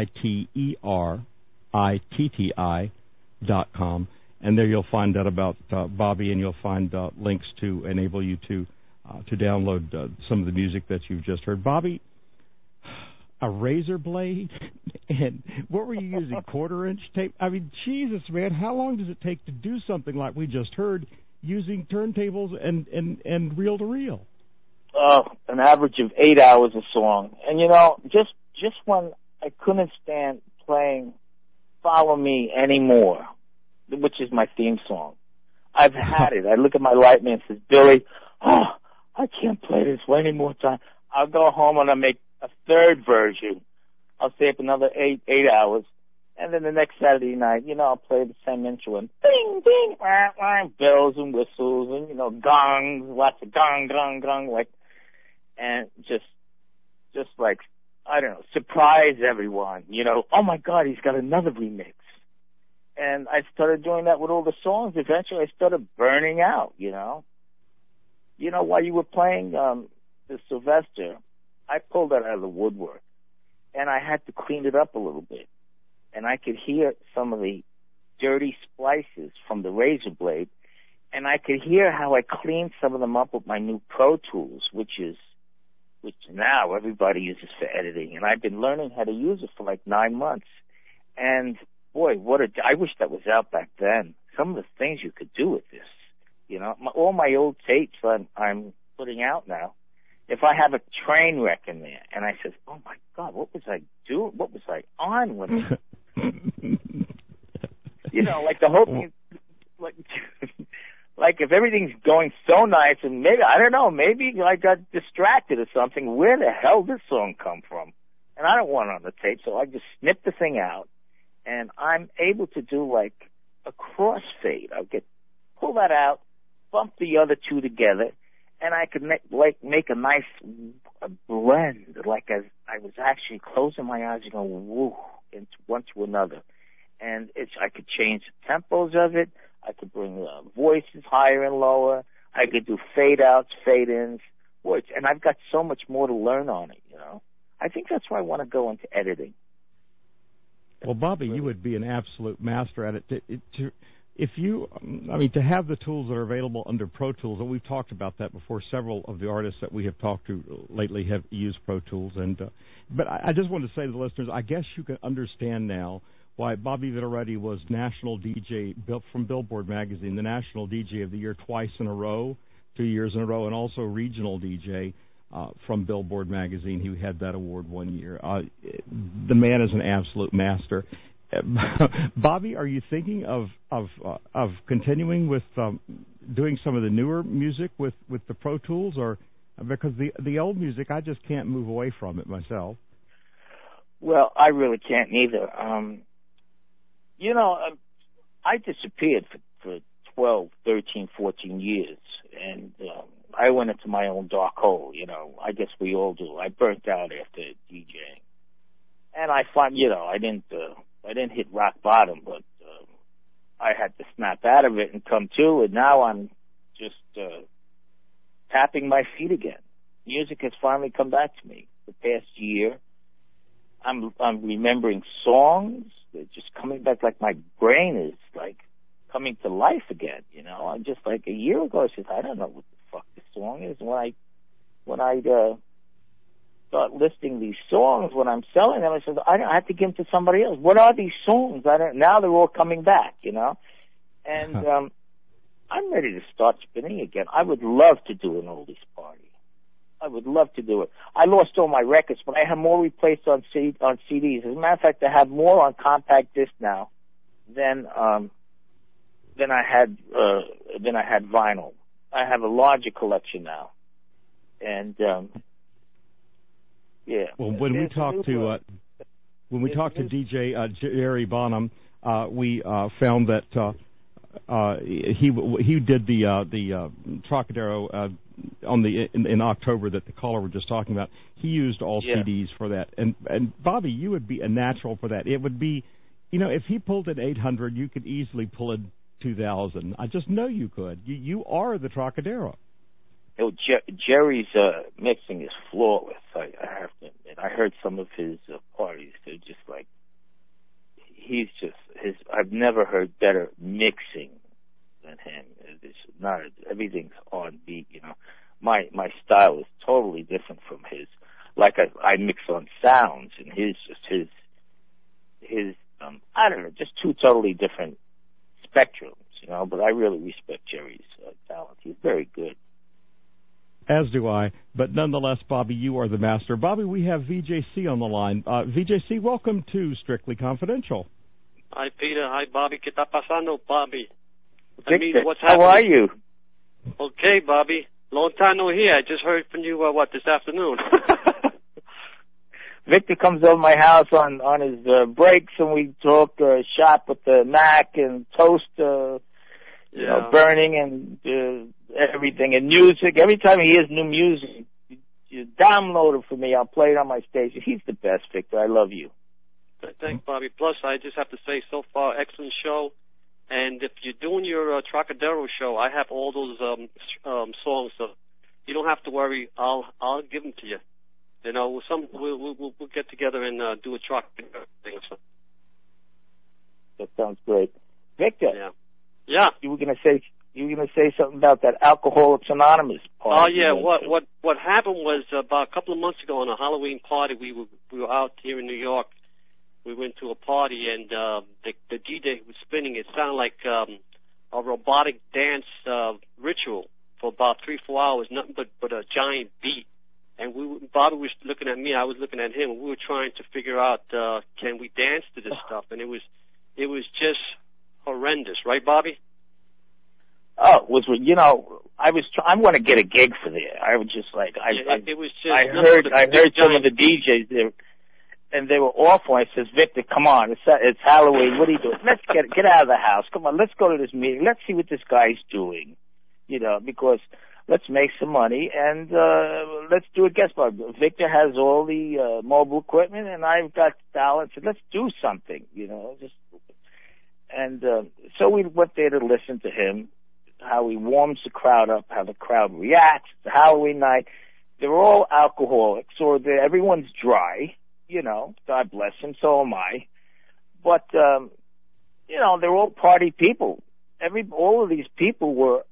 VITERITTI.com, and there you'll find out about Bobby, and you'll find links to enable you to download some of the music that you've just heard. Bobby, a razor blade? And what were you using, quarter-inch tape? I mean, Jesus, man, how long does it take to do something like we just heard using turntables and reel-to-reel? An average of 8 hours a song. And, just when I couldn't stand playing Follow Me anymore, which is my theme song, I've had it. I look at my lightman and says, Billy, I can't play this for any more time. I'll go home and I'll make a third version. I'll stay up another 8 hours, and then the next Saturday night, I'll play the same intro and ding, ding, wah, wah, bells and whistles and, gongs, lots of gong, gong, gong, and just like, I don't know, surprise everyone, oh my God, he's got another remix. And I started doing that with all the songs. Eventually I started burning out, while you were playing the Sylvester, I pulled that out of the woodwork, and I had to clean it up a little bit. And I could hear some of the dirty splices from the razor blade, and I could hear how I cleaned some of them up with my new Pro Tools, which now everybody uses for editing. And I've been learning how to use it for like 9 months. And boy, I wish that was out back then. Some of the things you could do with this, all my old tapes I'm putting out now. If I have a train wreck in there, and I says, oh my God, what was I doing? What was I on when like the whole thing, like if everything's going so nice, and maybe, I don't know, maybe I got distracted or something, where the hell did this song come from? And I don't want it on the tape, so I just snip the thing out, and I'm able to do like a crossfade. I could pull that out, bump the other two together, and I could make a nice blend, like as I was actually closing my eyes and going woo into one to another. And I could change the tempos of it. I could bring voices higher and lower. I could do fade outs, fade ins, words, and I've got so much more to learn on it. I think that's why I want to go into editing. Well, Bobby, you would be an absolute master at it. To have the tools that are available under Pro Tools, and we've talked about that before. Several of the artists that we have talked to lately have used Pro Tools, but I just want to say to the listeners, I guess you can understand now why Bobby Vittoretti was National DJ from Billboard magazine, the National DJ of the Year twice in a row, 2 years in a row, and also Regional DJ from Billboard magazine. He had that award 1 year. The man is an absolute master. Bobby, are you thinking of continuing with doing some of the newer music with the Pro Tools, or because the old music, I just can't move away from it myself? Well, I really can't either. I disappeared for 12, 13, 14 years, and I went into my own dark hole. I guess we all do. I burnt out after DJing, and I find, I didn't hit rock bottom, but I had to snap out of it and come to, and now I'm just tapping my feet again. Music has finally come back to me the past year. I'm remembering songs. They're just coming back, like my brain is like coming to life again. I'm just like a year ago, I said, I don't know what the fuck this song is. When I start listing these songs, when I'm selling them, I said, I have to give them to somebody else. What are these songs? Now they're all coming back, and I'm ready to start spinning again. I would love to do an oldies party. I would love to do it. I lost all my records, but I have more replaced on CDs. As a matter of fact, I have more on compact disc now than I had vinyl. I have a larger collection now, and yeah. Well, when we talked to DJ Jerry Bonham, we found that he did the Trocadero in October that the caller was just talking about. He used all CDs for that, and Bobby, you would be a natural for that. It would be, if he pulled an 800, you could easily pull a 2000. I just know you could. You are the Trocadero. Jerry's mixing is flawless. I have to admit. I heard some of his parties. They're just like, I've never heard better mixing than him. It's not, everything's on beat. My style is totally different from his. Like I mix on sounds, and his I don't know, just two totally different spectrums. But I really respect Jerry's talent. He's very good. As do I. But nonetheless, Bobby, you are the master. Bobby, we have VJC on the line. VJC, welcome to Strictly Confidential. Hi, Peter. Hi, Bobby. ¿Qué está pasando, Bobby? Victor, what's happening? How are you? Okay, Bobby. Long time no hear. I just heard from you, this afternoon? Victor comes over my house on his breaks, and we talk shop with the Mac and toast, burning and everything, and music. Every time he hears new music, you download it for me. I'll play it on my station. He's the best, Victor. I love you. Thanks, Bobby. Plus, I just have to say, so far, excellent show. And if you're doing your Trocadero show, I have all those songs, so you don't have to worry. I'll give them to you. We'll get together and do a Trocadero thing. So. That sounds great, Victor. Yeah. You were gonna say something about that Alcoholics Anonymous party. Oh yeah. What happened was about a couple of months ago on a Halloween party, we were out here in New York. We went to a party, and the DJ who was spinning, it sounded like a robotic dance ritual for about 3-4 hours, nothing but a giant beat. And Bobby was looking at me, I was looking at him, and we were trying to figure out, can we dance to this stuff? And it was just horrendous, right, Bobby? Oh, I want to get a gig for there. I was just like, it was just. I heard some of the DJs there. and they were awful. I says, Victor, come on, it's Halloween. What are you doing? Let's get out of the house. Come on, let's go to this meeting. Let's see what this guy's doing. Because let's make some money and let's do a guest bar. Victor has all the mobile equipment, and I've got talent. So let's do something. So we went there to listen to him, how he warms the crowd up, how the crowd reacts. It's Halloween night. They're all alcoholics, or everyone's dry. God bless him. So am I. But they're all party people. All of these people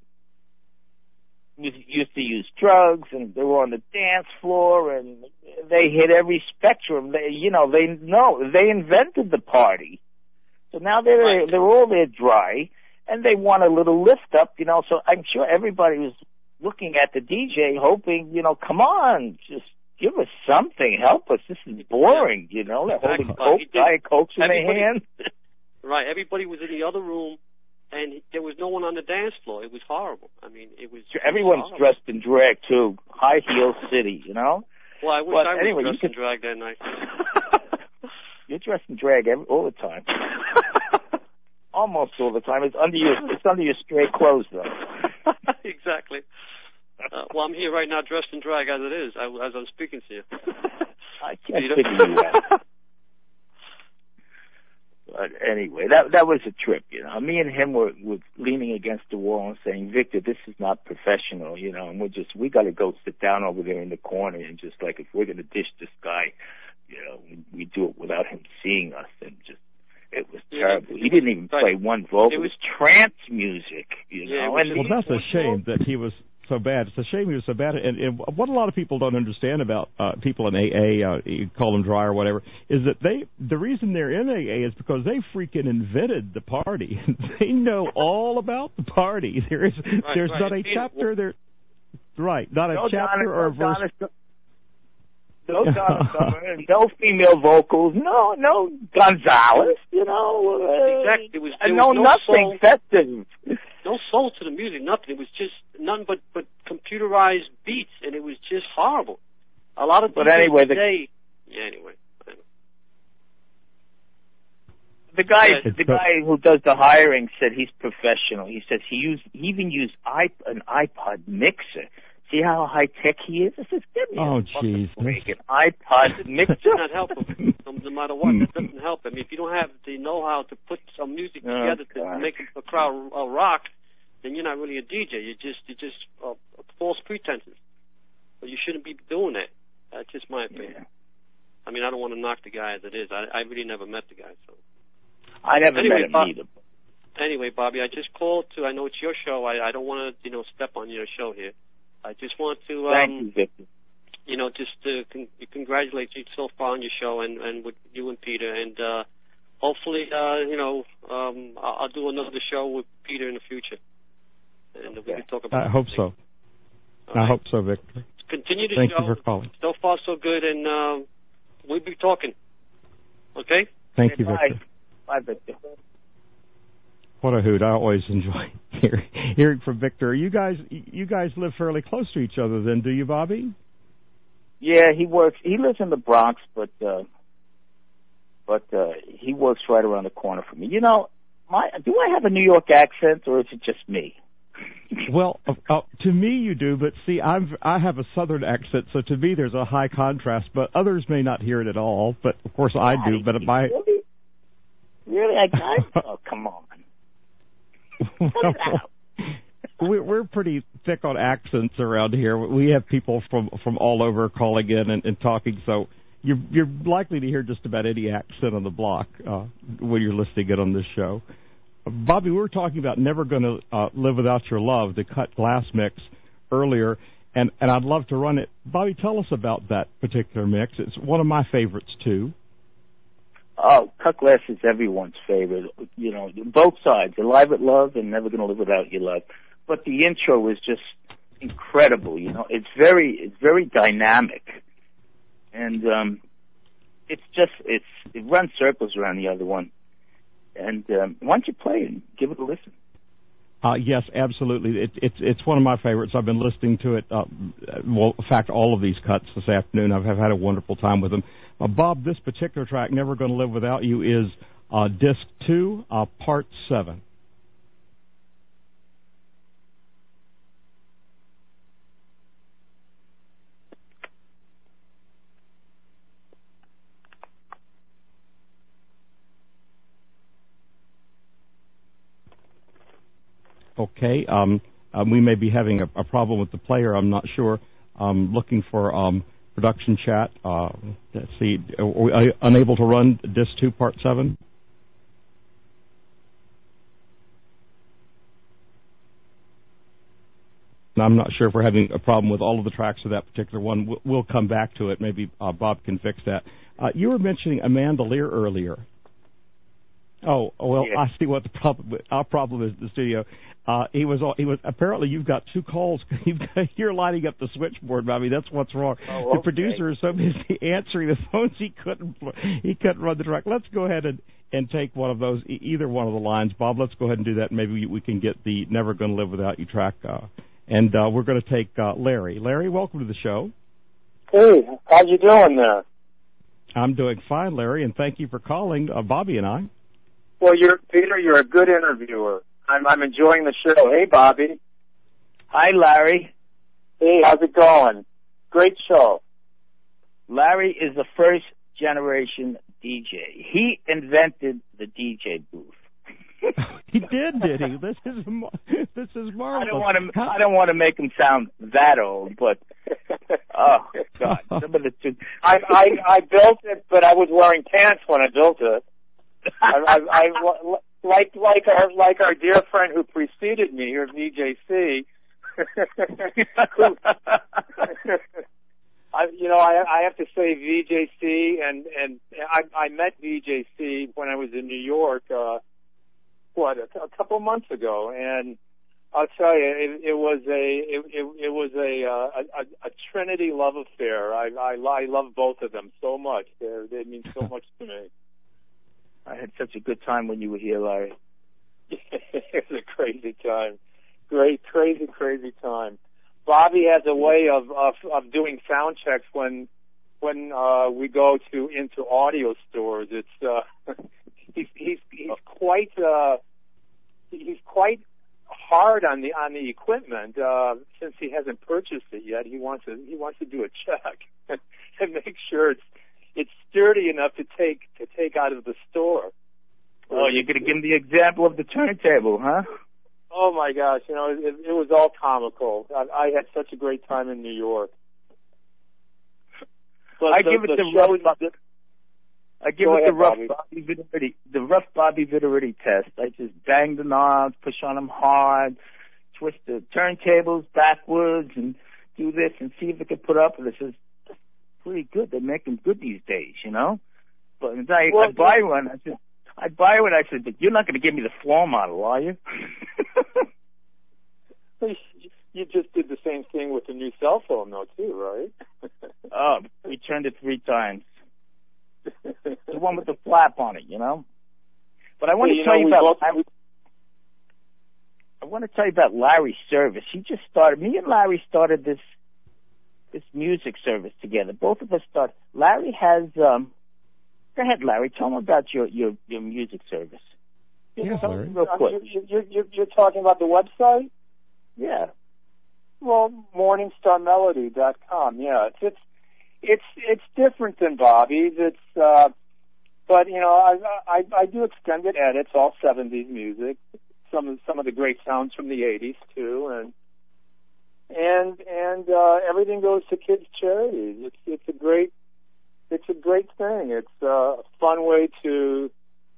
used to use drugs, and they were on the dance floor, and they hit every spectrum. They invented the party. So now they're all there dry, and they want a little lift up, So I'm sure everybody was looking at the DJ, hoping, come on, just give us something, help us. This is boring, They're holding Diet Cokes in their hands. Right. Everybody was in the other room. And there was no one on the dance floor. It was horrible. I mean, everyone's dressed in drag too. High heel city, Well, I wish I was dressed in drag that night. You're dressed in drag all the time. Almost all the time. It's under your straight clothes, though. Exactly. Well, I'm here right now dressed in drag as it is, as I'm speaking to you. I can't figure you out. But anyway, that was a trip, Me and him were leaning against the wall and saying, Victor, this is not professional, and we got to go sit down over there in the corner and just if we're going to dish this guy, we do it without him seeing us, and it was terrible. He didn't even play one vocal. It was trance music, Well, that's a shame that he was so bad. It's a shame he was so bad. And what a lot of people don't understand about people in AA, you call them dry or whatever, is that the reason they're in AA is because they freaking invented the party. They know all about the party. There's not a chapter there. Right, not a chapter or a verse. No Donna Summer, no female vocals, no Gonzalez, Exactly. There was nothing festive. No soul to the music, nothing. It was just none but computerized beats, and it was just horrible. A lot of anyway, today. The guy who does the hiring said he's professional. He says he even used an iPod mixer. See how high tech he is? I says, give me an iPod mixer. That does not help him, no matter what. That doesn't help him. If you don't have the know-how to put some music together to make a crowd rock, then you're not really a DJ. You're just false pretenses. But you shouldn't be doing that. That's just my opinion. Yeah. I mean, I don't want to knock the guy as it is. I really never met the guy. So I never met him either. Anyway, Bobby, I just called I know it's your show. I don't want to, step on your show here. I just want to, thank you, Victor. Just to congratulate you so far on your show and with you and Peter, and hopefully, I'll do another show with Peter in the future, and we can talk about. I hope so. I hope so, Victor. Continue the Thank show. Thank you for calling. So far, so good, and we'll be talking. Okay. Thank you, Victor. Bye, Victor. What a hoot! I always enjoy hearing from Victor. You guys live fairly close to each other, then, do you, Bobby? Yeah, he lives in the Bronx, but he works right around the corner from me. Do I have a New York accent, or is it just me? Well, to me you do, but see, I have a Southern accent, so to me there's a high contrast. But others may not hear it at all. But of course I do. But really, oh, come on. We're pretty thick on accents around here. We have people from all over calling in and talking, so you're likely to hear just about any accent on the block when you're listening in on this show. Bobby, we were talking about Never Gonna Live Without Your Love, the cut glass mix earlier, and I'd love to run it. Bobby, tell us about that particular mix. It's one of my favorites, too. Oh, Cut Glass is everyone's favorite. Both sides, Alive at Love and Never Gonna Live Without Your Love. But the intro is just incredible. It's very dynamic, and it runs circles around the other one. And why don't you play it and give it a listen? Yes, absolutely. It's one of my favorites. I've been listening to it. Well, in fact, all of these cuts this afternoon. I've had a wonderful time with them. Bob, this particular track, "Never Gonna Live Without You," is disc 2, part 7. Okay. We may be having a problem with the player. I'm not sure. Looking for production chat. Let's see. Are we unable to run disc 2, part 7? I'm not sure if we're having a problem with all of the tracks of that particular one. We'll come back to it. Maybe Bob can fix that. You were mentioning Amanda Lear earlier. Oh, well, yeah. I see what our problem is in the studio. He was apparently you've got 2 calls. You're lighting up the switchboard, Bobby. That's what's wrong. Oh, okay. The producer is so busy answering the phones he couldn't run the track. Let's go ahead and take one of those, either one of the lines. Bob, let's go ahead and do that. Maybe we can get the "Never Gonna Live Without You" track. And we're going to take Larry. Larry, welcome to the show. Hey, how you doing there? I'm doing fine, Larry, and thank you for calling Bobby and I. Well, Peter, you're a good interviewer. I'm enjoying the show. Hey, Bobby. Hi, Larry. Hey, how's it going? Great show. Larry is the first generation DJ. He invented the DJ booth. He did he? This is marvelous. I don't want to make him sound that old, but oh God, some of the I built it, but I was wearing pants when I built it. I like our dear friend who preceded me here, VJC. I have to say VJC, and I met VJC when I was in New York. A couple of months ago, and I'll tell you, it was a Trinity love affair. I love both of them so much. They mean so much to me. I had such a good time when you were here, Larry. It was a crazy time. Crazy time. Bobby has a way of doing sound checks when we go into audio stores. It's he's quite hard on the equipment since he hasn't purchased it yet. He wants to do a check and make sure it's sturdy enough to take out of the store. Oh, you're going to give him the example of the turntable, huh? Oh my gosh, it was all comical. I had such a great time in New York. But I give it the rough Bobby Vitariti test. I just bang the knobs, push on them hard, twist the turntables backwards, and do this and see if it can put up with it. It's pretty good. They make them good these days, But I'd buy one. I said, but you're not going to give me the floor model, are you? You just did the same thing with the new cell phone, though, too, right? Oh, we turned it 3 times. The one with the flap on it, But I want to tell you about. I want to tell you about Larry's service. He just started. Me and Larry started this music service together. Both of us started. Larry has. Go ahead, Larry. Tell me about your music service. Yes, Larry. Real quick. You're talking about the website? Yeah. Well, MorningstarMelody.com. Yeah, it's different than Bobby's. But I do extended edits, all 70s music, some of the great sounds from the 80s too, and everything goes to kids' charities. It's a great thing. It's a fun way to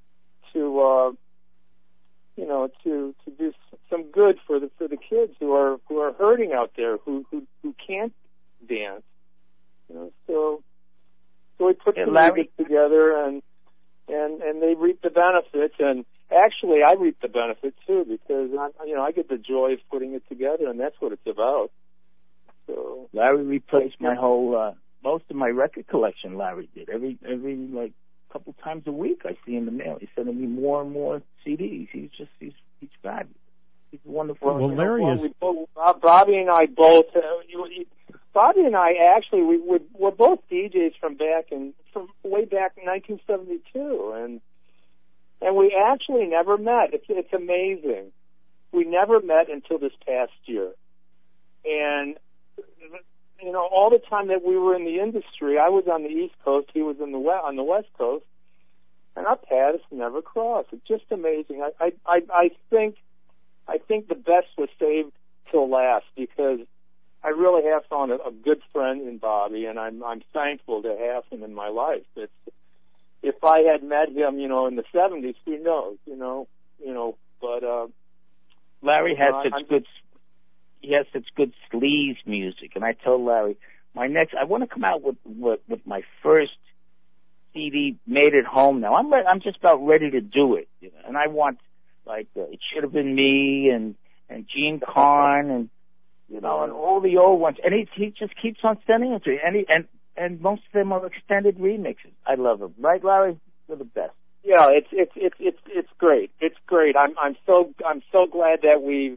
do some good for the kids who are hurting out there, who can't dance. So we put the music together, and they reap the benefits, and actually I reap the benefits too, because I get the joy of putting it together, and that's what it's about. So Larry replaced my whole most of my record collection. Larry did every couple times a week. I see in the mail. He's sending me more and more CDs. He's fabulous. He's wonderful. Well, Larry is... Bobby and I both... Bobby and I actually, we're both DJs from way back in 1972, and we actually never met. It's amazing. We never met until this past year. And, all the time that we were in the industry, I was on the East Coast, he was on the West Coast, and our paths never crossed. It's just amazing. I think the best was saved till last, because I really have found a good friend in Bobby, and I'm thankful to have him in my life. If I had met him, in the 70s, who knows, but Larry has such good sleaze music, and I told Larry, I want to come out with my first CD made at home now. I'm just about ready to do it, and I want It Should Have Been Me and Gene Carn and and all the old ones, and he just keeps on sending them to me, and most of them are extended remixes. I love them, right, Larry? They're the best. Yeah, it's great. It's great. I'm so glad that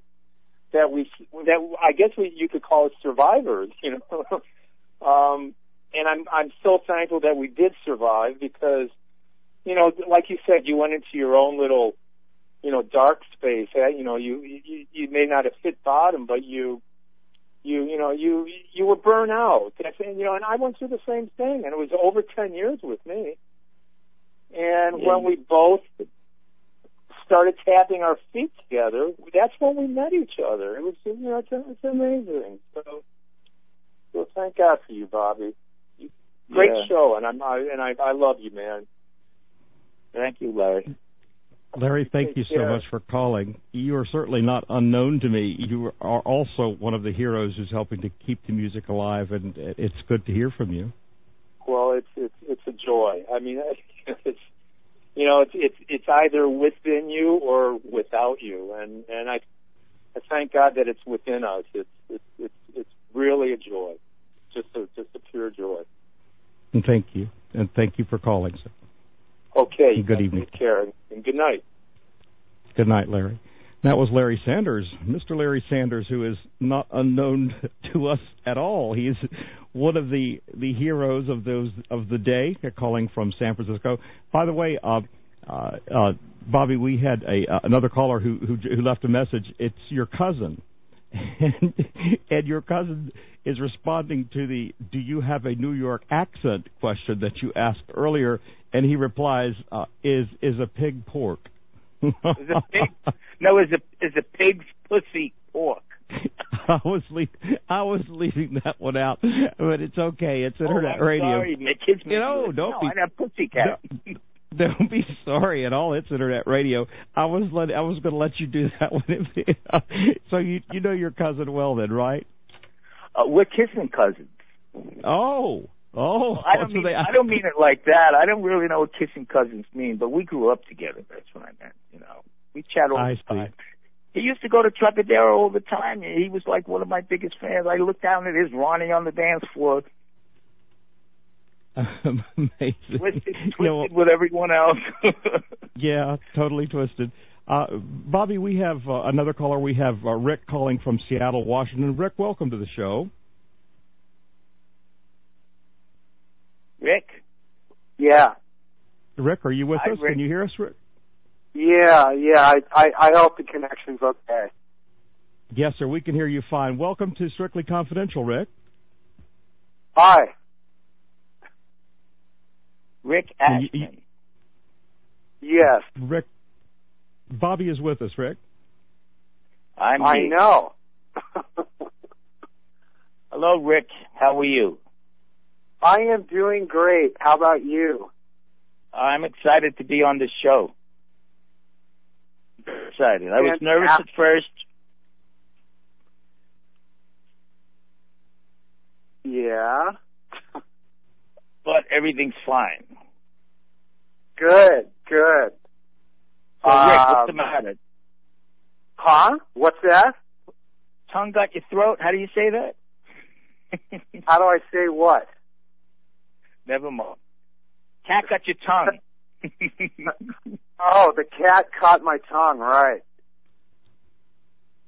I guess you could call us survivors, and I'm so thankful that we did survive, because like you said, you went into your own little dark space. You may not have hit bottom, but you were burnt out. And I went through the same thing, and it was over 10 years with me. And when we both started tapping our feet together, that's when we met each other. It was, it's amazing. So thank God for you, Bobby. Great show, and I love you, man. Thank you, Larry. Larry, thank you so much for calling. You are certainly not unknown to me. You are also one of the heroes who's helping to keep the music alive, and it's good to hear from you. Well, it's a joy. I mean, it's either within you or without you, and I thank God that it's within us. It's really a joy, just a pure joy. And thank you for calling, sir. Okay. And good evening. Take care, and good night. Good night, Larry. That was Larry Sanders, Mr. Larry Sanders, who is not unknown to us at all. He is one of the heroes of the day, calling from San Francisco. By the way, Bobby, we had another caller who left a message. It's your cousin, and your cousin is responding to the "Do you have a New York accent?" question that you asked earlier, and he replies, "Is a pig pork?" Is a pig's pussy pork? I was leaving that one out, but it's okay. It's internet radio. Sorry, my kids. Don't be. I have pussycat. Don't be sorry at all. It's internet radio. I was going to let you do that one. So you know your cousin well then, right? We're kissing cousins. Oh. I don't mean it like that. I don't really know what kissing cousins mean, but we grew up together. That's what I meant. We chat all the time. He used to go to Trocadero all the time. He was like one of my biggest fans. I looked down at his Ronnie on the dance floor. Amazing. Twisted with everyone else. Yeah, totally twisted. Bobby, we have another caller. We have Rick calling from Seattle, Washington. Rick, welcome to the show. Rick? Yeah. Rick, are you with us? Rick. Can you hear us, Rick? Yeah. I hope the connection's okay. Yes, sir. We can hear you fine. Welcome to Strictly Confidential, Rick. Hi. Rick Ashman. Yes. Rick. Bobby is with us, Rick. I know. Hello, Rick. How are you? I am doing great. How about you? I'm excited to be on this show. Excited. I was nervous at first. Yeah. But everything's fine. Good. So, Rick, what's the matter? Huh? What's that? Tongue got your throat? How do you say that? How do I say what? Never mind. Cat got your tongue. Oh, the cat caught my tongue, right.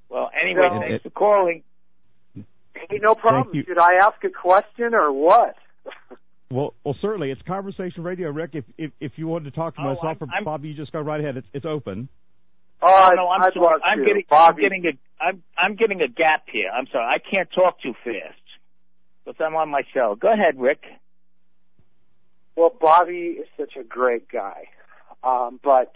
Well, anyway, thanks for calling. Hey, no problem. Should I ask a question or what? Well, certainly. It's Conversation Radio, Rick. If you wanted to talk to myself or Bobby, you just go right ahead. It's open. Oh, no, I'm sorry. I'm getting a gap here. I'm sorry. I can't talk too fast because I'm on my cell. Go ahead, Rick. Well, Bobby is such a great guy. But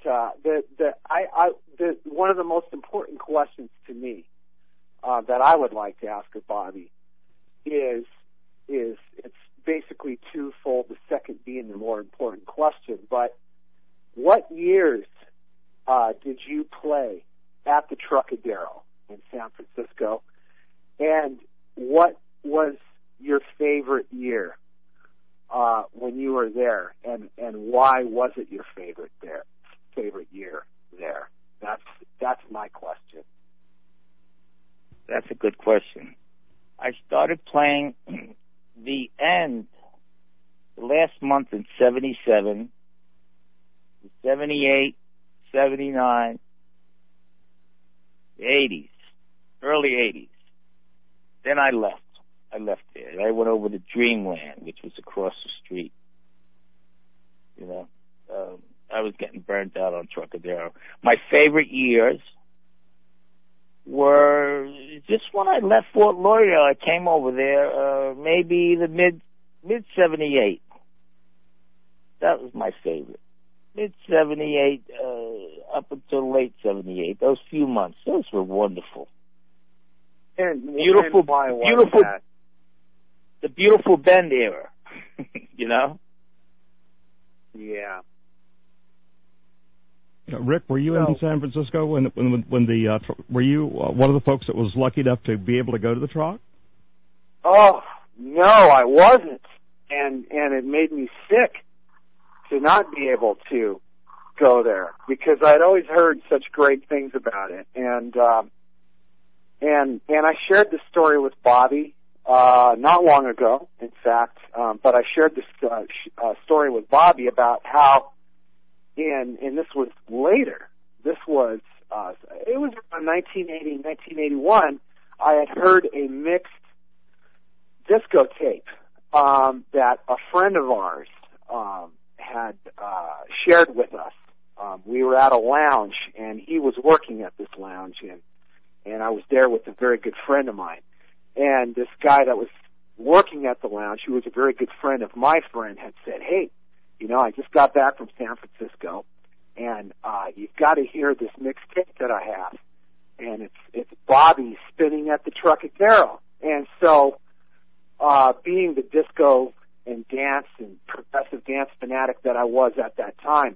one of the most important questions to me that I would like to ask of Bobby is it's basically twofold. The second being the more important question. But what years did you play at the Trocadero in San Francisco, and what was your favorite year when you were there, and why was it your favorite year there? That's my question. That's a good question. I started playing the last month in 77, 78, 79, the 80s, early 80s. Then I left. I left there. I went over to Dreamland, which was across the street. You know, I was getting burnt out on Trocadero. My favorite years were just when I left Fort Lauderdale. I came over there, maybe the mid 78. That was my favorite. Mid 78, up until late 78. Those few months, those were wonderful. And beautiful. The beautiful Bend era, you know? Yeah. Rick, were you in San Francisco when were you one of the folks that was lucky enough to be able to go to the Troc? Oh, no, I wasn't. And it made me sick to not be able to go there because I'd always heard such great things about it. And I shared this story with Bobby not long ago, in fact, but I shared this story with Bobby about how, and this was later, it was around 1980, 1981, I had heard a mixed disco tape that a friend of ours had shared with us. We were at a lounge, and he was working at this lounge, and I was there with a very good friend of mine. And this guy that was working at the lounge, who was a very good friend of my friend, had said, hey, you know, I just got back from San Francisco, and you've got to hear this mixtape that I have. And it's Bobby spinning at the Trocadero. And so, being the disco and dance and progressive dance fanatic that I was at that time,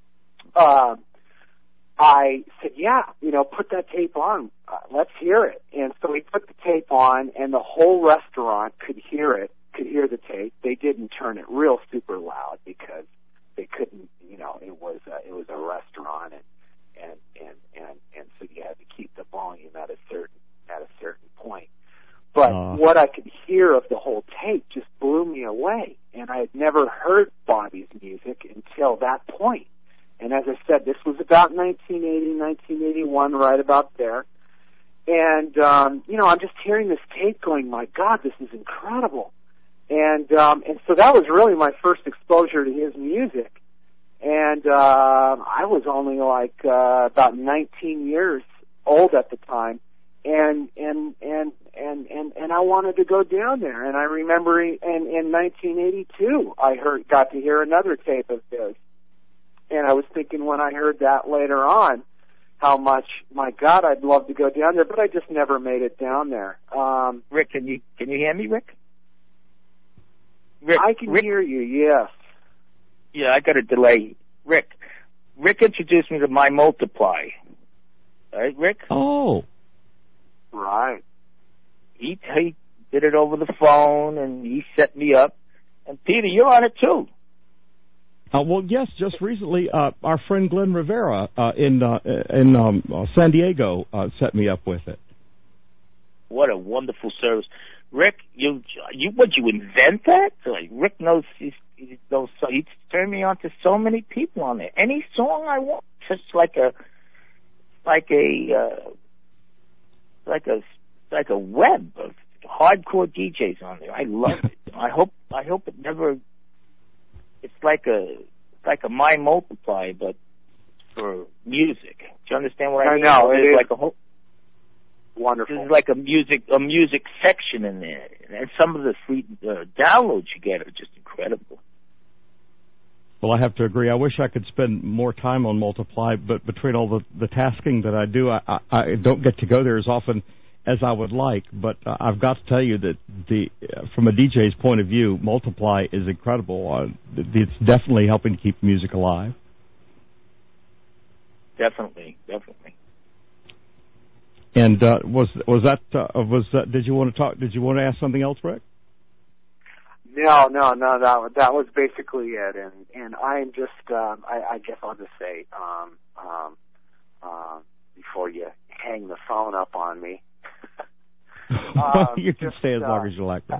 I said, yeah, you know, put that tape on. Let's hear it. And so we put the tape on, and the whole restaurant could hear the tape. They didn't turn it real super loud because they couldn't, you know, it was a restaurant, and so you had to keep the volume at a certain point. But what I could hear of the whole tape just blew me away, and I had never heard Bobby's music until that point. And as I said, this was about 1980, 1981, right about there. And, you know, I'm just hearing this tape going, my God, this is incredible. And so that was really my first exposure to his music. And, I was only like, about 19 years old at the time. And I wanted to go down there. And I remember in 1982, I got to hear another tape of his. And I was thinking when I heard that later on, how much, my God, I'd love to go down there, but I just never made it down there. Rick, can you hear me, Rick? I can hear you, yes. Yeah, I got a delay. Rick introduced me to My Multiply. Right, Rick? Oh. Right. He did it over the phone, and he set me up. And Peter, you're on it too. Well, yes, just recently, our friend Glenn Rivera in San Diego set me up with it. What a wonderful service, Rick! You invent that? Like, Rick knows he turned me on to so many people on there. Any song I want, just like a like a web of hardcore DJs on there. I love it. I hope it never. It's like a My Multiply, but for music. Do you understand what I mean? I know. There's like a whole. Wonderful. There's like a music section in there, and some of the free downloads you get are just incredible. Well, I have to agree. I wish I could spend more time on Multiply, but between all the tasking that I do, I don't get to go there as often as I would like. But I've got to tell you that from a DJ's point of view, Multiply is incredible. It's definitely helping to keep music alive. Definitely. And was that? Did you want to talk? Did you want to ask something else, Rick? No. That was basically it. And I'm just, I guess I'll just say, before you hang the phone up on me. You can stay as long as you like, Rick.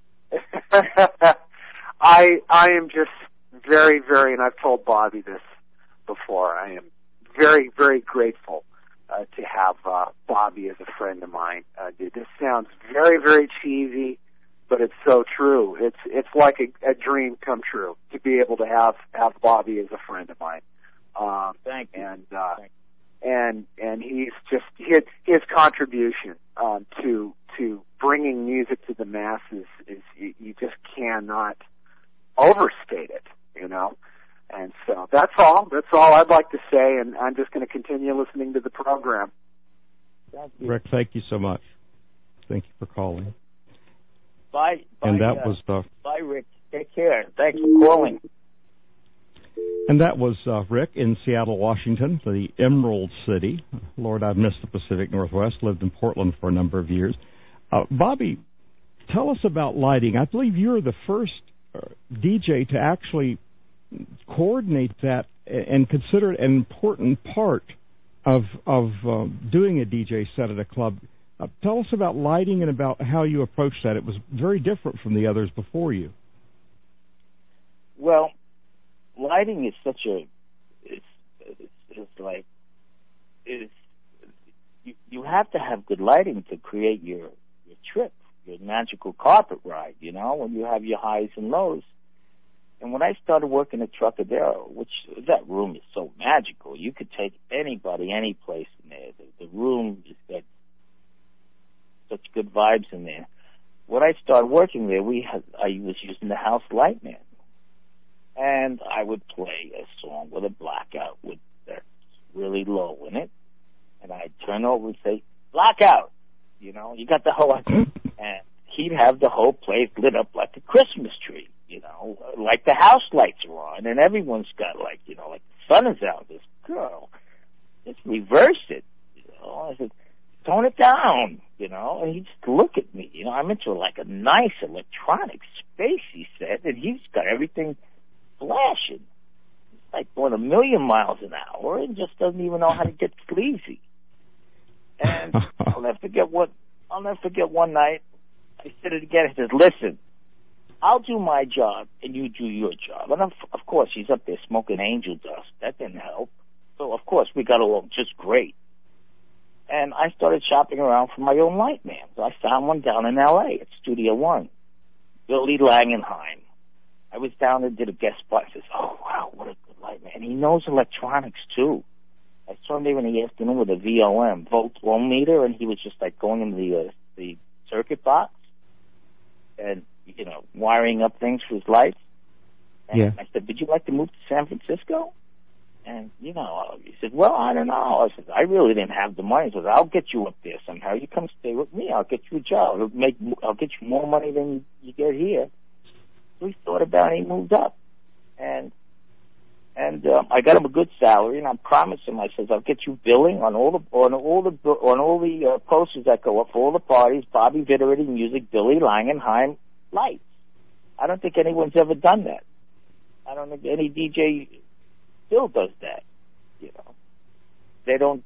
I am just very, very, and I've told Bobby this before, I am very, very grateful to have Bobby as a friend of mine. This sounds very, very cheesy, but it's so true. It's like a dream come true to be able to have Bobby as a friend of mine. Thank you. And he's just his contribution to bringing music to the masses is you just cannot overstate it, you know. And so that's all I'd like to say, and I'm just going to continue listening to the program. Thank you. Rick, thank you so much. Thank you for calling. Bye, and that was bye, Rick. Take care. Thanks for calling. And that was Rick in Seattle, Washington, the Emerald City. Lord, I've missed the Pacific Northwest, lived in Portland for a number of years. Bobby, tell us about lighting. I believe you're the first DJ to actually coordinate that and consider it an important part of doing a DJ set at a club. Tell us about lighting and about how you approached that. It was very different from the others before you. Well, lighting is such a you have to have good lighting to create your trip, your magical carpet ride, you know, when you have your highs and lows. And when I started working at Trocadero, which that room is so magical, you could take anybody, any place in there. The room has got such good vibes in there. When I started working there, I was using the House Lightman, and I would play a song with a blackout that's really low in it, and I'd turn over and say, "Blackout," you know, you got the whole, and he'd have the whole place lit up like a Christmas tree. You know, like the house lights are on, and everyone's got like the sun is out. This girl, just reverse it. You know, I said, tone it down. You know, and he'd just look at me. You know, I'm into like a nice electronic spacey set, and he's got everything flashing. It's like going 1,000,000 miles an hour, and just doesn't even know how to get sleazy. And I'll never forget one night. I said it again. I said, "Listen, I'll do my job, and you do your job." And of course, he's up there smoking angel dust. That didn't help. So, of course, we got along just great. And I started shopping around for my own light man. So I found one down in L.A. at Studio One, Billy Langenheim. I was down there, did a guest spot. I says, "Oh, wow, what a good light man." And he knows electronics, too. I saw him there in the afternoon with a VOM, voltmeter, and he was just like going into the circuit box and, you know, wiring up things for his lights. And yeah. I said, "Would you like to move to San Francisco?" And, you know, he said, "Well, I don't know." I said, "I really didn't have the money." He said, "I'll get you up there somehow. You come stay with me. I'll get you a job. I'll get you more money than you get here." So he thought about it. He moved up. And I got him a good salary, and I promised him, I says, "I'll get you billing on all the posters that go up for all the parties, Bobby Vitteretti Music, Billy Langenheim lights." I don't think anyone's ever done that. I don't think any DJ still does that. You know, they don't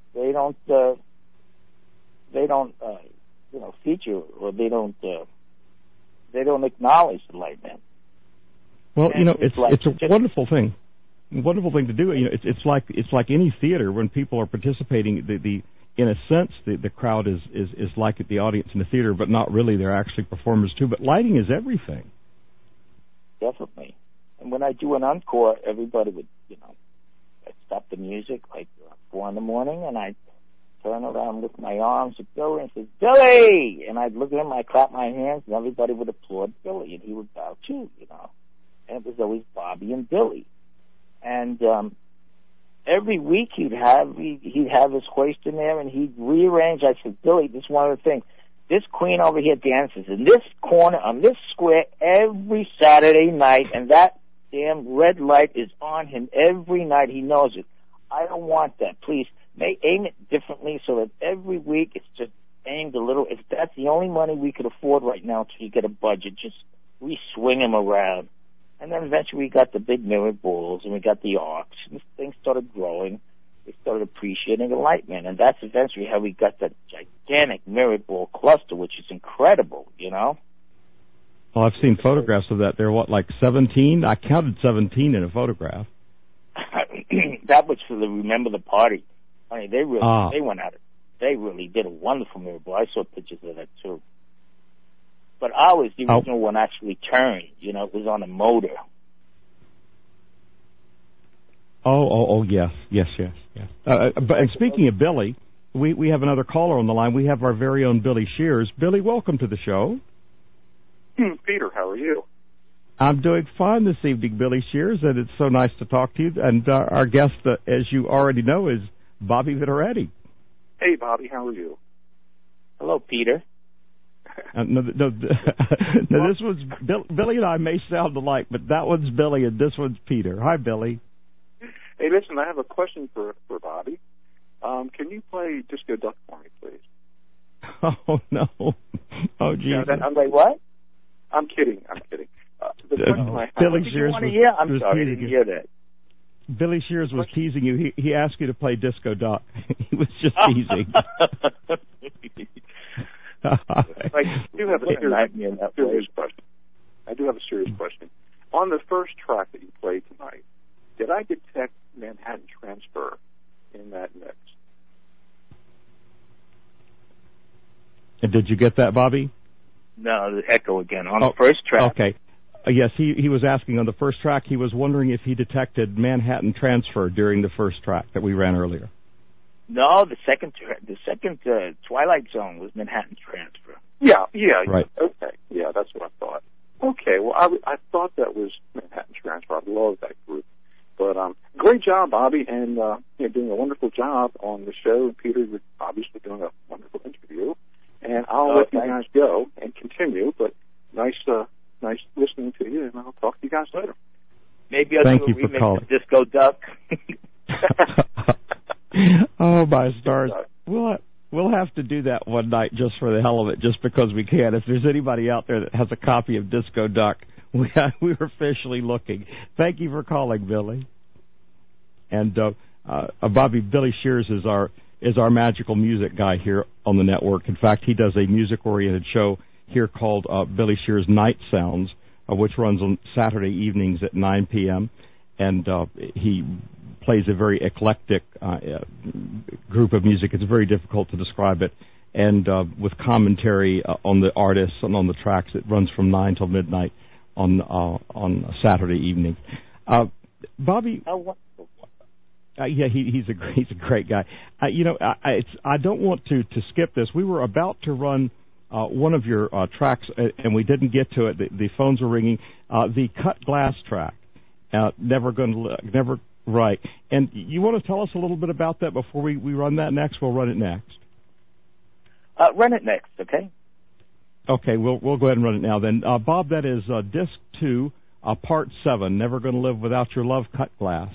feature, or they don't acknowledge the light man. Well, you know, it's a wonderful thing. Wonderful thing to do. You know, it's like any theater when people are participating. The in a sense, the crowd is like the audience in the theater, but not really. They're actually performers too. But lighting is everything. Definitely. And when I do an encore, everybody would, I'd stop the music like 4 a.m, and I'd turn around, lift my arms at Billy and say, Billy! And I'd look at him, I'd clap my hands, and everybody would applaud Billy, and he would bow too, And it was always Bobby and Billy. And every week he'd have his hoist in there, and he'd rearrange. I said, Billy, this is one of the things. This queen over here dances in this corner on this square every Saturday night, and that damn red light is on him every night. He knows it. I don't want that. Please, aim it differently so that every week it's just aimed a little. If that's the only money we could afford right now until you get a budget, just re-swing him around. And then eventually we got the big mirror balls and we got the arcs. And things started growing. They started appreciating enlightenment. And that's eventually how we got that gigantic mirror ball cluster, which is incredible, Well, I've seen photographs of that. They're, 17? I counted 17 in a photograph. That was for the Remember the Party. I mean, they went at it. They really did a wonderful mirror ball. I saw pictures of that, too. But ours, the original one actually turned. It was on a motor. Yes. And speaking of Billy, we have another caller on the line. We have our very own Billy Shears. Billy, welcome to the show. Peter, how are you? I'm doing fine this evening, Billy Shears, and it's so nice to talk to you. And our guest, as you already know, is Bobby Vittoretti. Hey, Bobby, how are you? Hello, Peter. This one's Billy and I may sound alike, but that one's Billy and this one's Peter. Hi, Billy. Hey, listen, I have a question for Bobby. Can you play Disco Duck for me, please? Oh, no. Oh, geez. I'm like, what? I'm kidding. The question I have... Billy Shears I'm sorry, I didn't hear that. Billy Shears was teasing you. He asked you to play Disco Duck. He was just teasing. I do have a serious question. On the first track that you played tonight, did I detect Manhattan Transfer in that mix? And did you get that, Bobby? No, the echo again. On the first track. Okay. Yes, he was asking on the first track. He was wondering if he detected Manhattan Transfer during the first track that we ran earlier. No, the second Twilight Zone was Manhattan Transfer. Yeah. Right. Okay. Yeah, that's what I thought. Okay. Well, I thought that was Manhattan Transfer. I love that group. But great job, Bobby, and you're doing a wonderful job on the show. Peter, you're obviously doing a wonderful interview. And I'll let you guys go and continue. But nice listening to you, and I'll talk to you guys later. Maybe I'll do a remix of Disco Duck. Oh, my stars. We'll have to do that one night just for the hell of it, just because we can. If there's anybody out there that has a copy of Disco Duck, we're officially looking. Thank you for calling, Billy. And Bobby, Billy Shears is our magical music guy here on the network. In fact, he does a music-oriented show here called Billy Shears Night Sounds, which runs on Saturday evenings at 9 p.m., and he plays a very eclectic group of music. It's very difficult to describe it, and with commentary on the artists and on the tracks. It runs from 9 till midnight on Saturday evening. Bobby, he's a great guy. I don't want to skip this. We were about to run one of your tracks, and we didn't get to it. The phones were ringing. The Cut Glass track, Never Right. And you want to tell us a little bit about that before we run that next? We'll run it next. Run it next, okay? Okay, we'll go ahead and run it now then. Bob, that is Disc 2, Part 7, Never Gonna Live Without Your Love, Cut Glass.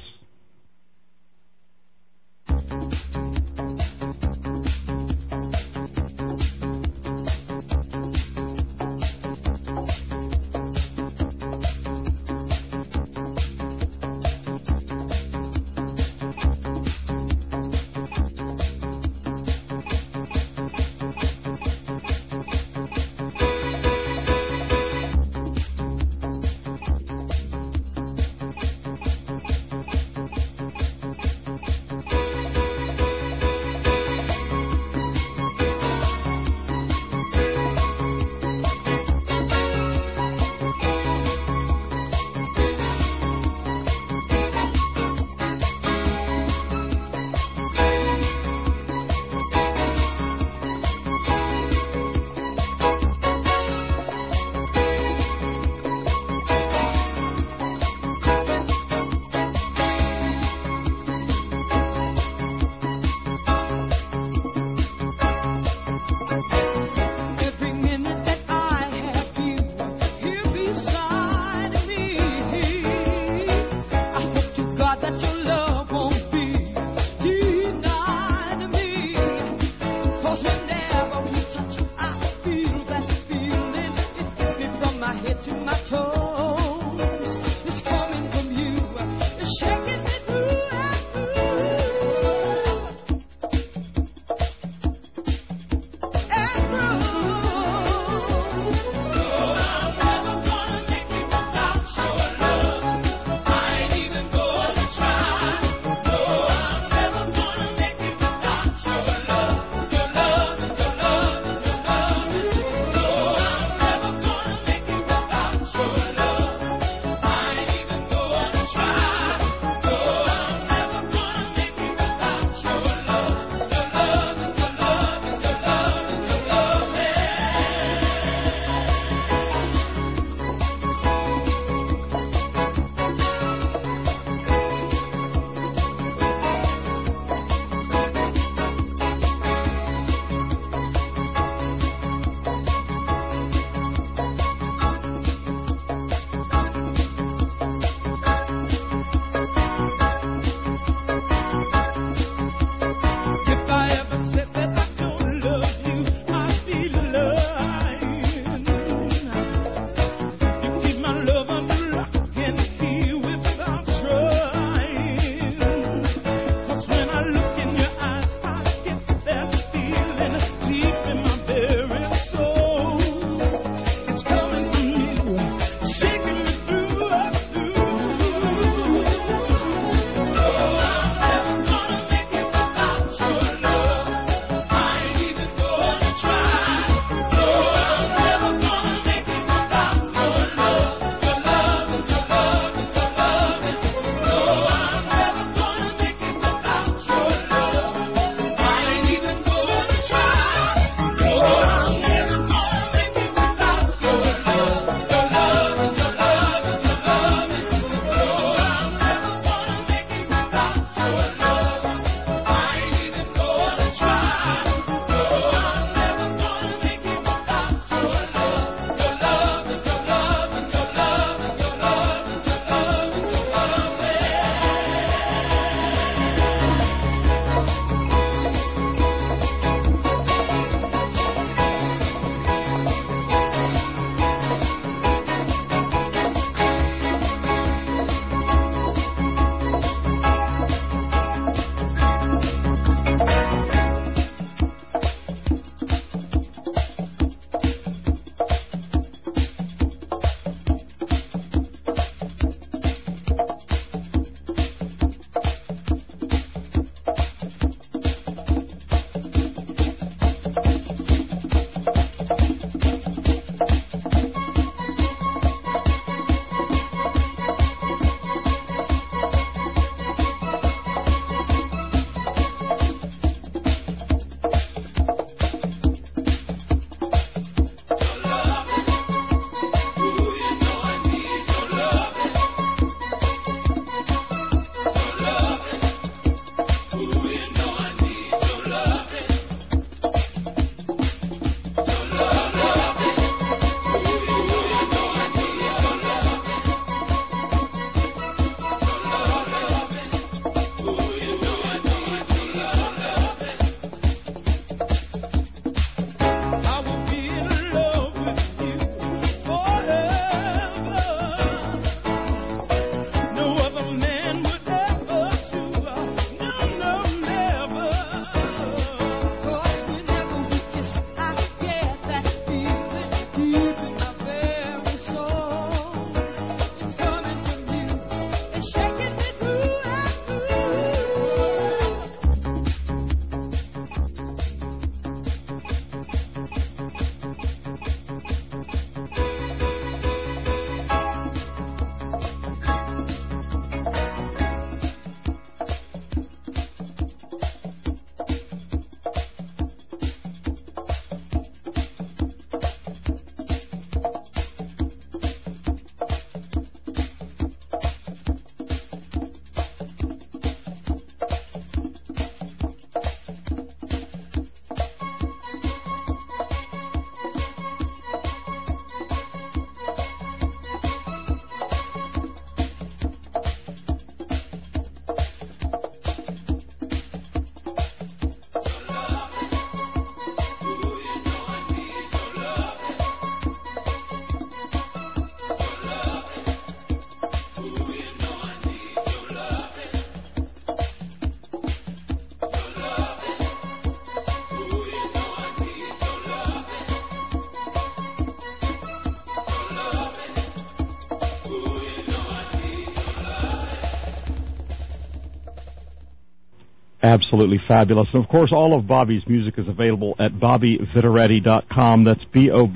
Absolutely fabulous. And, of course, all of Bobby's music is available at BobbyViteretti.com. That's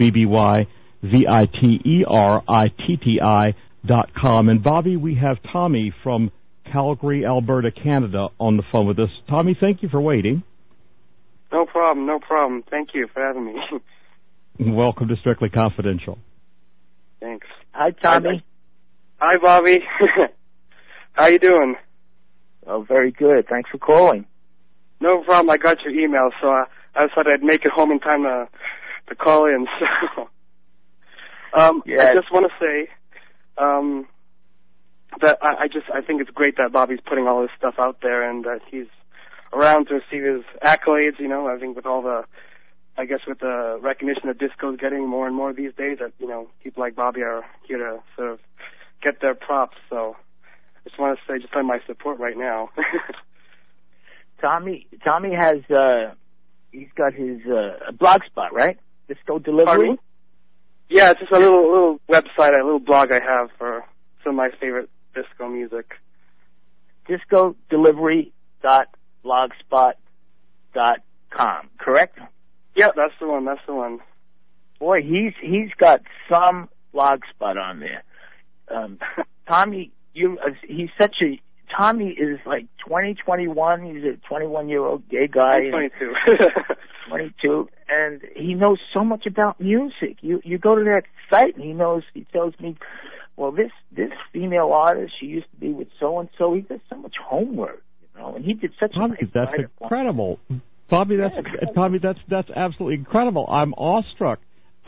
BobbyViteretti.com. And, Bobby, we have Tommy from Calgary, Alberta, Canada, on the phone with us. Tommy, thank you for waiting. No problem. Thank you for having me. Welcome to Strictly Confidential. Thanks. Hi, Tommy. Hi, Bobby. How you doing? Oh, very good. Thanks for calling. No problem. I got your email, so I thought I'd make it home in time to call in. So, I just want to say that I think it's great that Bobby's putting all this stuff out there and that he's around to receive his accolades. You know, I think with the recognition that disco is getting more and more these days, that people like Bobby are here to sort of get their props. So. Just want to say, just my support right now. Tommy has he's got his blog spot, right? Disco Delivery. Pardon? Yeah, it's just a little website, a little blog I have for some of my favorite disco music. DiscoDelivery.blogspot.com, correct? Yeah, that's the one. Boy, he's got some blog spot on there. Tommy. Tommy is like 21. He's a 21-year-old gay guy. I'm 22. 22, and he knows so much about music. You go to that site, and he tells me, well, this female artist, she used to be with so-and-so. He does so much homework, and he did such Tommy, that's incredible. Bobby, that's absolutely incredible. I'm awestruck.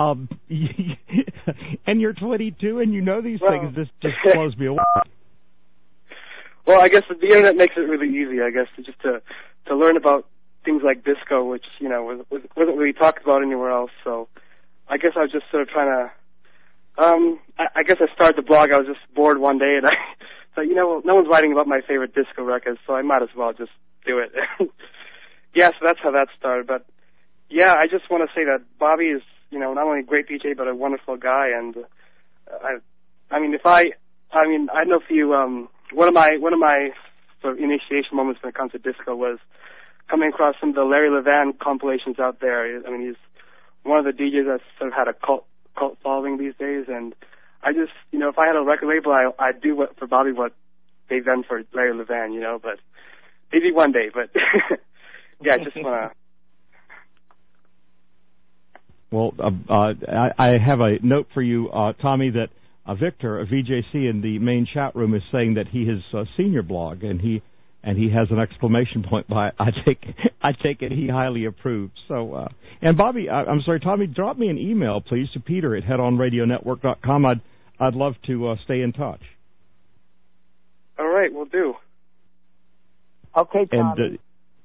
And you're 22, and you know these things. This just blows me away. Well, I guess the internet makes it really easy, I guess, to learn about things like disco, which, wasn't really talked about anywhere else. So I guess I was just sort of trying to, I guess I started the blog. I was just bored one day, and I thought, no one's writing about my favorite disco records, so I might as well just do it. Yeah, so that's how that started. But, yeah, I just want to say that Bobby is, not only a great DJ, but a wonderful guy. And I don't know if you, one of my sort of initiation moments when it comes to disco was coming across some of the Larry Levan compilations out there. I mean, he's one of the DJs that's sort of had a cult following these days. And I just, if I had a record label, I'd do for Bobby what they've done for Larry Levan, but maybe one day. But yeah, I just want to. Well, I have a note for you, Tommy, that Victor of VJC in the main chat room is saying that he has seen your blog and he has an exclamation point by it. I take it he highly approves. So, and Bobby, I'm sorry, Tommy, drop me an email, please, to Peter at headonradionetwork.com. I'd love to stay in touch. All right, we'll do. Okay, Tommy.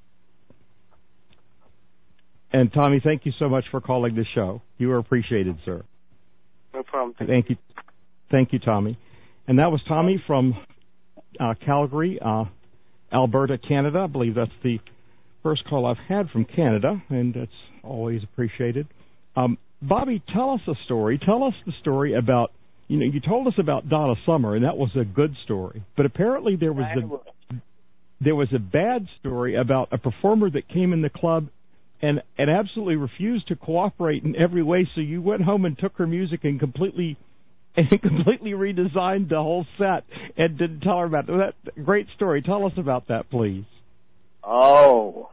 And Tommy, thank you so much for calling the show. You are appreciated, sir. No problem. Thank you, Tommy. And that was Tommy from Calgary, Alberta, Canada. I believe that's the first call I've had from Canada, and it's always appreciated. Bobby, tell us a story. Tell us the story about, you told us about Donna Summer, and that was a good story. But apparently there was a bad story about a performer that came in the club and absolutely refused to cooperate in every way, so you went home and took her music and completely redesigned the whole set and didn't tell her about it. That great story. Tell us about that, please. Oh,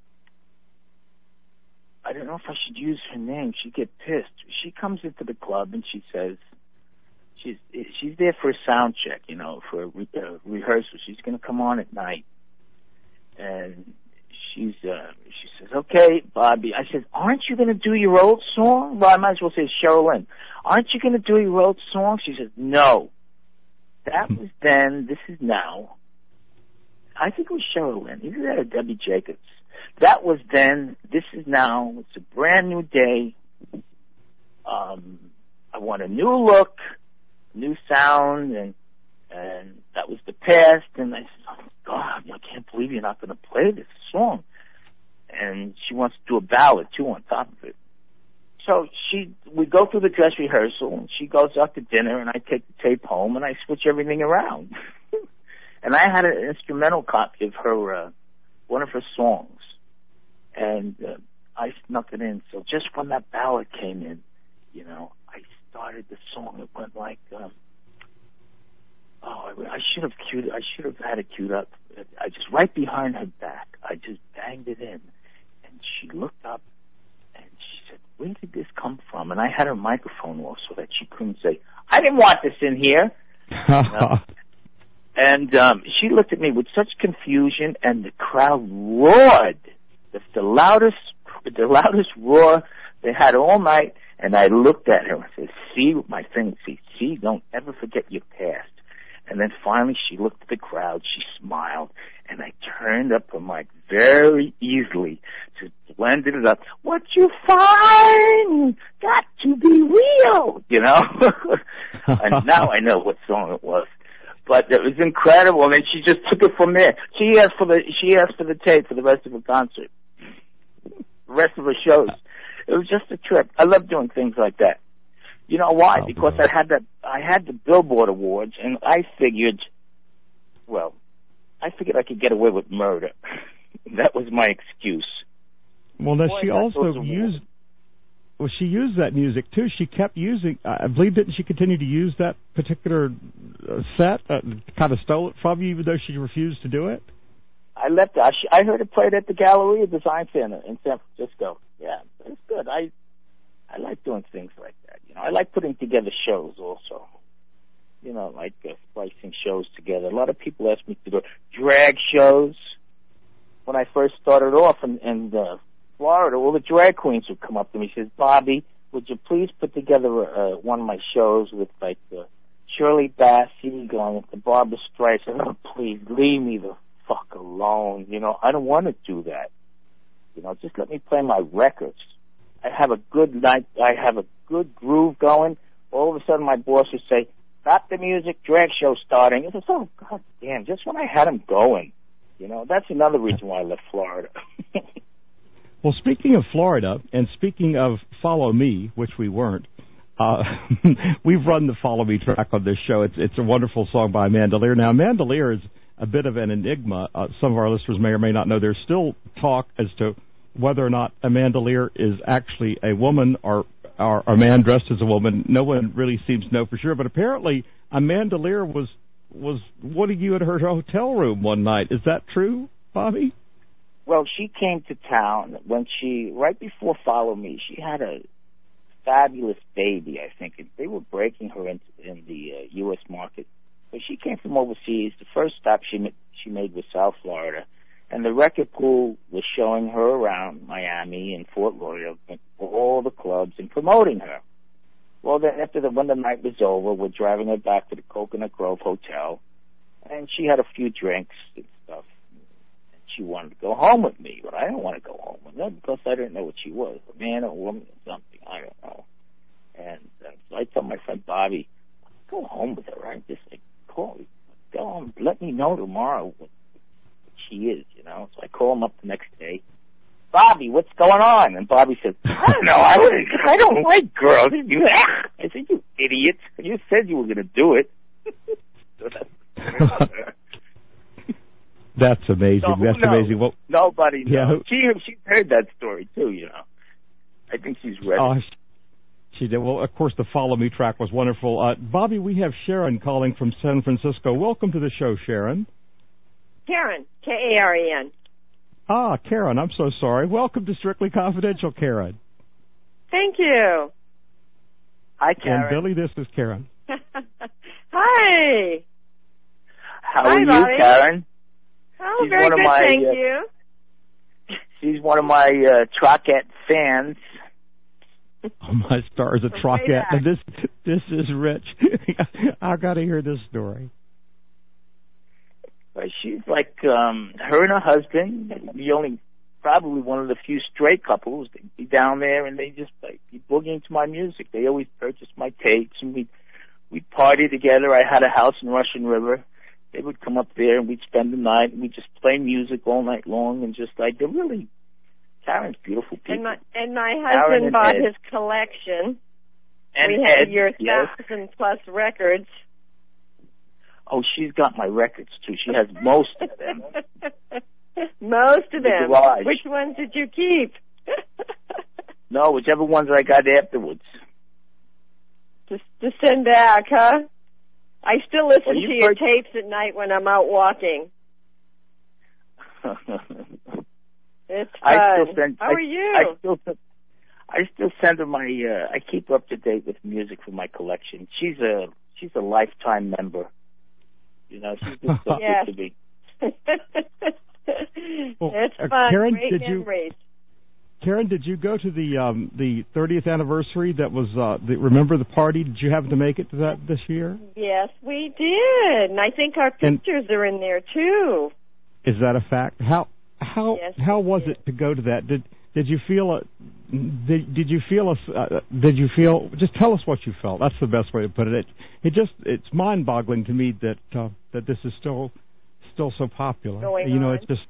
I don't know if I should use her name. She'd get pissed. She comes into the club and she says she's there for a sound check, for a rehearsal. She's going to come on at night, and she says, "Okay, Bobby." I said, "Aren't you going to do your old song?" Well, I might as well say Cheryl Lynn. "Aren't you going to do your old song?" She said, "No." That was then. This is now. I think it was Cheryl Lynn. Either that or Debbie Jacobs. That was then. This is now. It's a brand new day. I want a new look, new sound, and that was the past. And I said, "Oh God, I can't believe you're not going to play this song." And she wants to do a ballad too on top of it. So we go through the dress rehearsal, and she goes out to dinner, and I take the tape home, and I switch everything around. And I had an instrumental copy of her one of her songs, and I snuck it in. So just when that ballad came in, I started the song. It went like, I should have had it queued up. I just right behind her back. I just banged it in, and she looked up, and she said, "Where did this come from?" And I had her microphone off so that she couldn't say, "I didn't want this in here." And she looked at me with such confusion, and the crowd roared. The loudest roar they had all night. And I looked at her and said, "See with my thing, see, don't ever forget your past." And then finally she looked at the crowd, she smiled, and I turned up her mic very easily to blend it up. "What you find got to be real," And now I know what song it was. But it was incredible, and she just took it from there. She asked for the tape for the rest of the concert, the rest of her shows. It was just a trip. I love doing things like that. You know why? Because I had the Billboard Awards, and I figured I could get away with murder. That was my excuse. Well, now she also used. Well, she used that music too. She kept using. I believe, didn't she continue to use that particular set? Kind of stole it from you, even though she refused to do it. I left. I heard it played at the Galleria Design Center in San Francisco. Yeah, it's good. I like doing things like that. I like putting together shows also. Like splicing shows together. A lot of people ask me to do drag shows. When I first started off in Florida, all the drag queens would come up to me and says, "Bobby, would you please put together one of my shows with like Shirley Bassey going with the Barbra Streisand?" "Oh, please leave me the fuck alone. I don't want to do that. Just let me play my records. I have a good night. I have a good groove going." All of a sudden, my boss would say, "Stop the music, drag show starting." I said, "Oh, God damn, just when I had them going." That's another reason why I left Florida. Well, speaking of Florida, and speaking of Follow Me, which we weren't, we've run the Follow Me track on this show. It's a wonderful song by Amanda Lear. Now, Amanda Lear is a bit of an enigma. Some of our listeners may or may not know. There's still talk as to whether or not Amanda Lear is actually a woman or a man dressed as a woman. No one really seems to know for sure. But apparently, Amanda Lear was wanting you at her hotel room one night. Is that true, Bobby? Well, she came to town right before Follow Me. She had a fabulous baby, I think. They were breaking her in the U.S. market. But she came from overseas. The first stop she made was South Florida. And the record pool was showing her around Miami and Fort Lauderdale, all the clubs, and promoting her. Well, then when the night was over, we're driving her back to the Coconut Grove Hotel, and she had a few drinks and stuff. And she wanted to go home with me, but I didn't want to go home with her because I didn't know what she was, a man or a woman or something. I don't know. And so I told my friend Bobby, "Go home with her, right? Just call me. Go home. Let me know tomorrow what she is, So I call him up the next day. "Bobby, what's going on?" And Bobby says, "I don't know. I don't like girls." I said, "You idiot. You said you were going to do it." That's amazing. So that's amazing. Well, nobody knows. Yeah. She heard that story, too, I think she's ready. She did. Well, of course, the Follow Me track was wonderful. Bobby, we have Sharon calling from San Francisco. Welcome to the show, Sharon. Karen, Karen. Ah, Karen, I'm so sorry. Welcome to Strictly Confidential, Karen. Thank you. Hi, Karen. And Billy, this is Karen. Hi. How are you, Bobby. Karen? Oh, She's very good, thank you. She's one of my Trockett fans. Oh, my stars, a Trockett. And this is Rich. I've got to hear this story. She's like her and her husband, probably one of the few straight couples. They'd be down there and they just be boogieing to my music. They always purchase my tapes and we'd party together. I had a house in Russian River. They would come up there and we'd spend the night and we'd just play music all night long and just they're really Karen's beautiful people. And my husband bought his collection. And we had Ed, your yes. 1,000+ records. Oh, she's got my records too. She has most of them. Most of The them. garage. Which ones did you keep? No, whichever ones I got afterwards. Just to send back, huh? I still listen Well, to your tapes at night when I'm out walking. It's fun. How are you? I still send her my. I keep her up to date with music for my collection. She's a lifetime member. You know, she's just so good to me. Well, it's fun. Karen, Great memories. Karen, did you go to the 30th anniversary? That was remember the party? Did you happen to make it to that this year? Yes, we did, and I think our pictures are in there too. Is that a fact? How was it to go to that? Did you feel did you feel? Just tell us what you felt. That's the best way to put it. It's mind-boggling to me that this is still so popular. Going you know, on. it's just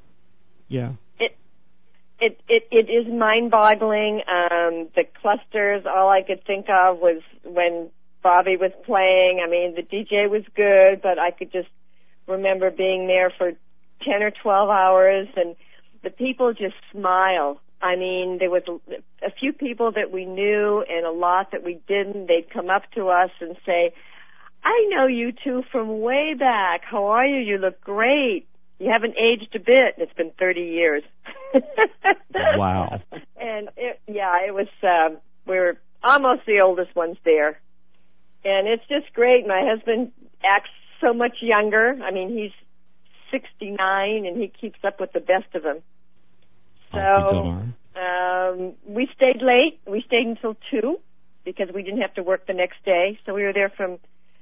It is mind-boggling. The clusters, all I could think of was when Bobby was playing. I mean, the DJ was good, but I could just remember being there for 10 or 12 hours, and the people just smile. I mean, there was a few people that we knew and a lot that we didn't. They'd come up to us and say, I know you two from way back. How are you? You look great. You haven't aged a bit. It's been 30 years. Wow. And it was, we're almost the oldest ones there. And it's just great. My husband acts so much younger. I mean, he's 69 and he keeps up with the best of them. So, we stayed late. We stayed until 2 because we didn't have to work the next day. So we were there from,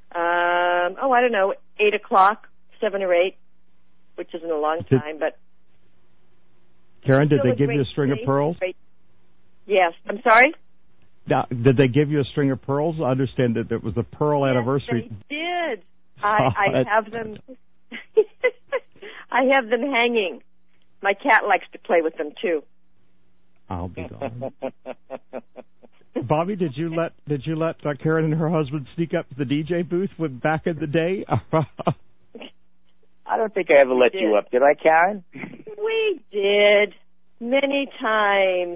8 o'clock, 7 or 8. Which isn't a long time, but... Karen, did they give you a string of pearls? Yes. I'm sorry? Now, did they give you a string of pearls? I understand that it was the pearl anniversary. They did. I have them... I have them hanging. My cat likes to play with them, too. I'll be darned. Bobby, did you let Karen and her husband sneak up to the DJ booth back in the day? I don't think I ever let you up. Did I, Karen? We did. Many times.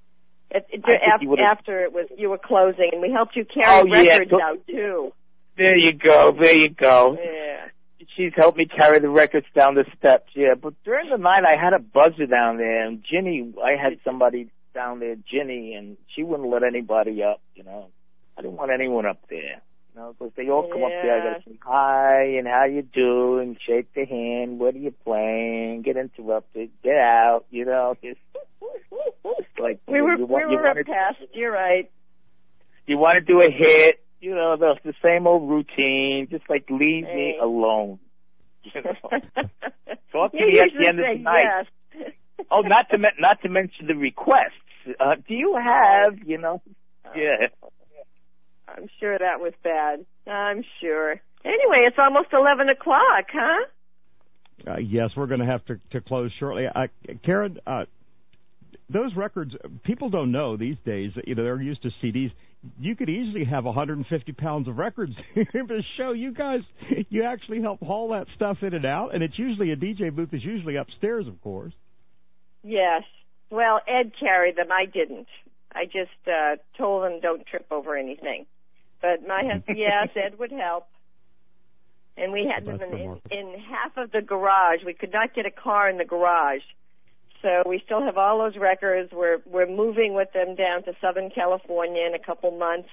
After you were closing, and we helped you carry records out, too. There you go. Yeah. She's helped me carry the records down the steps, yeah. But during the night, I had a buzzer down there, and Ginny, I had somebody down there, Ginny, and she wouldn't let anybody up, you know. I didn't want anyone up there. You know, because they all come up there. I got to say hi and how you doing, shake the hand. What are you playing? Get interrupted. Get out. You know, it's like we were up past. You're right. You want to do a hit? You know, the same old routine. Just like leave me alone. You know? Talk to me at the end of the night. Yes. Oh, not to mention the requests. Do you have? You know? Yeah. I'm sure that was bad. I'm sure. Anyway, it's almost 11 o'clock, huh? Yes, we're going to have to close shortly. Karen, those records, people don't know these days. You know, they're used to CDs. You could easily have 150 pounds of records in the show. You guys, you actually help haul that stuff in and out, and it's usually a DJ booth is usually upstairs, of course. Yes. Well, Ed carried them. I didn't. I just told him don't trip over anything. But my husband, yes, Ed would help. And we had them in half of the garage. We could not get a car in the garage. So we still have all those records. We're moving with them down to Southern California in a couple months.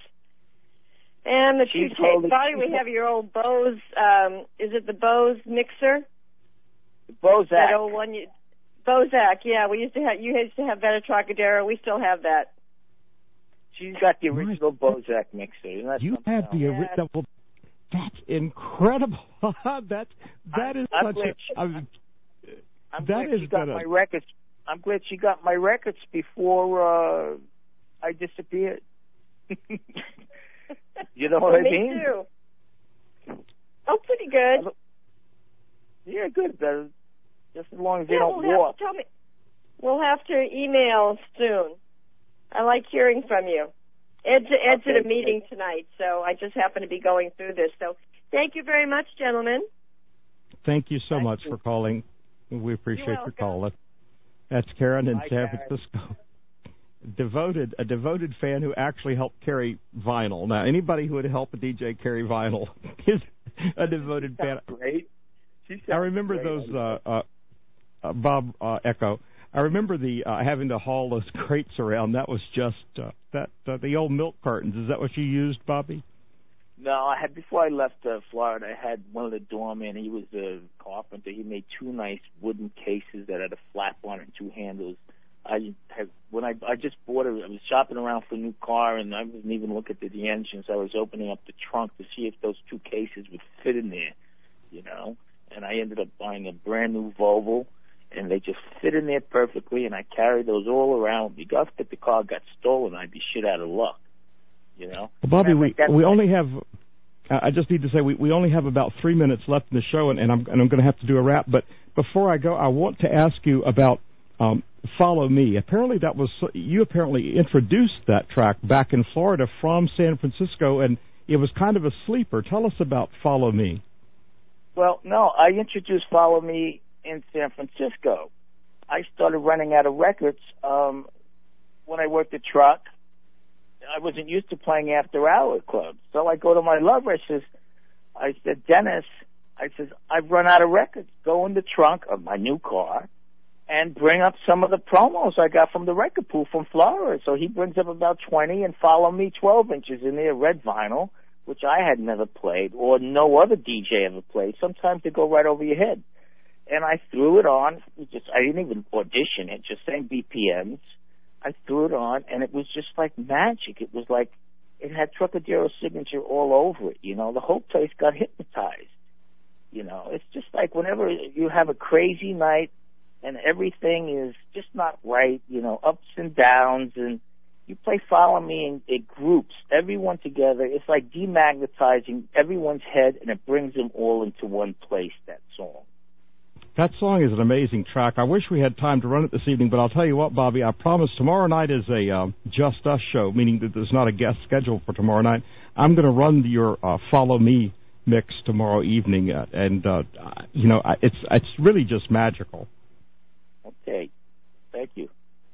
And the two tapes. Bobby, we have your old Bose, is it the Bose mixer? The Bozak. That old one. Bozak, yeah. You used to have that at Trocadero. We still have that. She's got the original Bozak mixer. You have the original. Well, that's incredible. that is I'm such glad a. I'm glad she got my records. I'm glad she got my records before I disappeared. You know what I mean? Me too. Oh, pretty good. Yeah, good. Just as long as they don't walk. We'll have to email soon. I like hearing from you. Ed's at a meeting tonight, so I just happen to be going through this. So thank you very much, gentlemen. Thank you so much for calling. We appreciate your call. That's Karen in San Francisco. A devoted fan who actually helped carry vinyl. Now, anybody who would help a DJ carry vinyl is a devoted fan. Great. I remember those, Bob Echo. I remember the having to haul those crates around. That was just the old milk cartons. Is that what you used, Bobby? No, before I left Florida, I had one of the doormen. He was a carpenter. He made two nice wooden cases that had a flap on it and two handles. I just bought it. I was shopping around for a new car, and I wasn't even looking at the engine. So I was opening up the trunk to see if those two cases would fit in there, you know. And I ended up buying a brand new Volvo, and they just fit in there perfectly. And I carried those all around. Because if the car got stolen, I'd be shit out of luck, you know. Well, Bobby, we only have. I just need to say we only have about 3 minutes left in the show, and I'm going to have to do a wrap. But before I go, I want to ask you about Follow Me. Apparently you introduced that track back in Florida from San Francisco, and it was kind of a sleeper. Tell us about Follow Me. Well, no, I introduced Follow Me in San Francisco. I started running out of records when I worked the truck. I wasn't used to playing after-hour clubs. So I go to my lover. I said, Dennis, I've run out of records. Go in the trunk of my new car and bring up some of the promos I got from the record pool from Florida. So he brings up about 20 and Follow Me 12 inches in there, red vinyl, which I had never played or no other DJ ever played. Sometimes they go right over your head. And I threw it on. I didn't even audition it, just same BPMs. I threw it on, and it was just like magic. It was like it had Trucadero signature all over it, you know. The whole place got hypnotized, you know. It's just like whenever you have a crazy night and everything is just not right, you know, ups and downs, and you play Follow Me in groups, everyone together. It's like demagnetizing everyone's head, and it brings them all into one place, that song. That song is an amazing track. I wish we had time to run it this evening, but I'll tell you what, Bobby, I promise tomorrow night is a Just Us show, meaning that there's not a guest scheduled for tomorrow night. I'm going to run your Follow Me mix tomorrow evening, you know, it's really just magical. Okay. Thank you.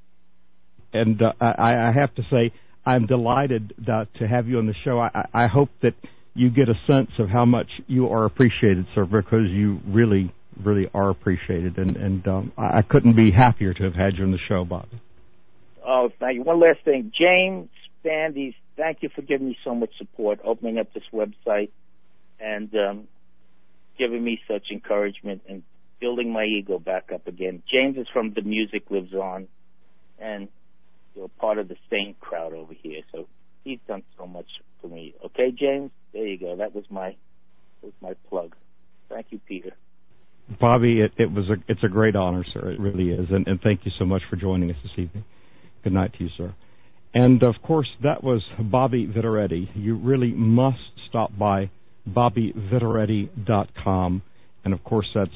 And I have to say, I'm delighted to have you on the show. I hope that you get a sense of how much you are appreciated, sir, because you really are appreciated, and I couldn't be happier to have had you on the show, Bobby. Oh, thank you. One last thing. James Bandy, thank you for giving me so much support, opening up this website, and giving me such encouragement and building my ego back up again. James is from The Music Lives On, and you're part of the same crowd over here, so he's done so much for me. Okay, James? There you go. That was my plug. Thank you, Peter. Bobby, it's a great honor, sir. It really is, and thank you so much for joining us this evening. Good night to you, sir. And of course, that was Bobby Viteretti. You really must stop by BobbyViteretti.com, and of course that's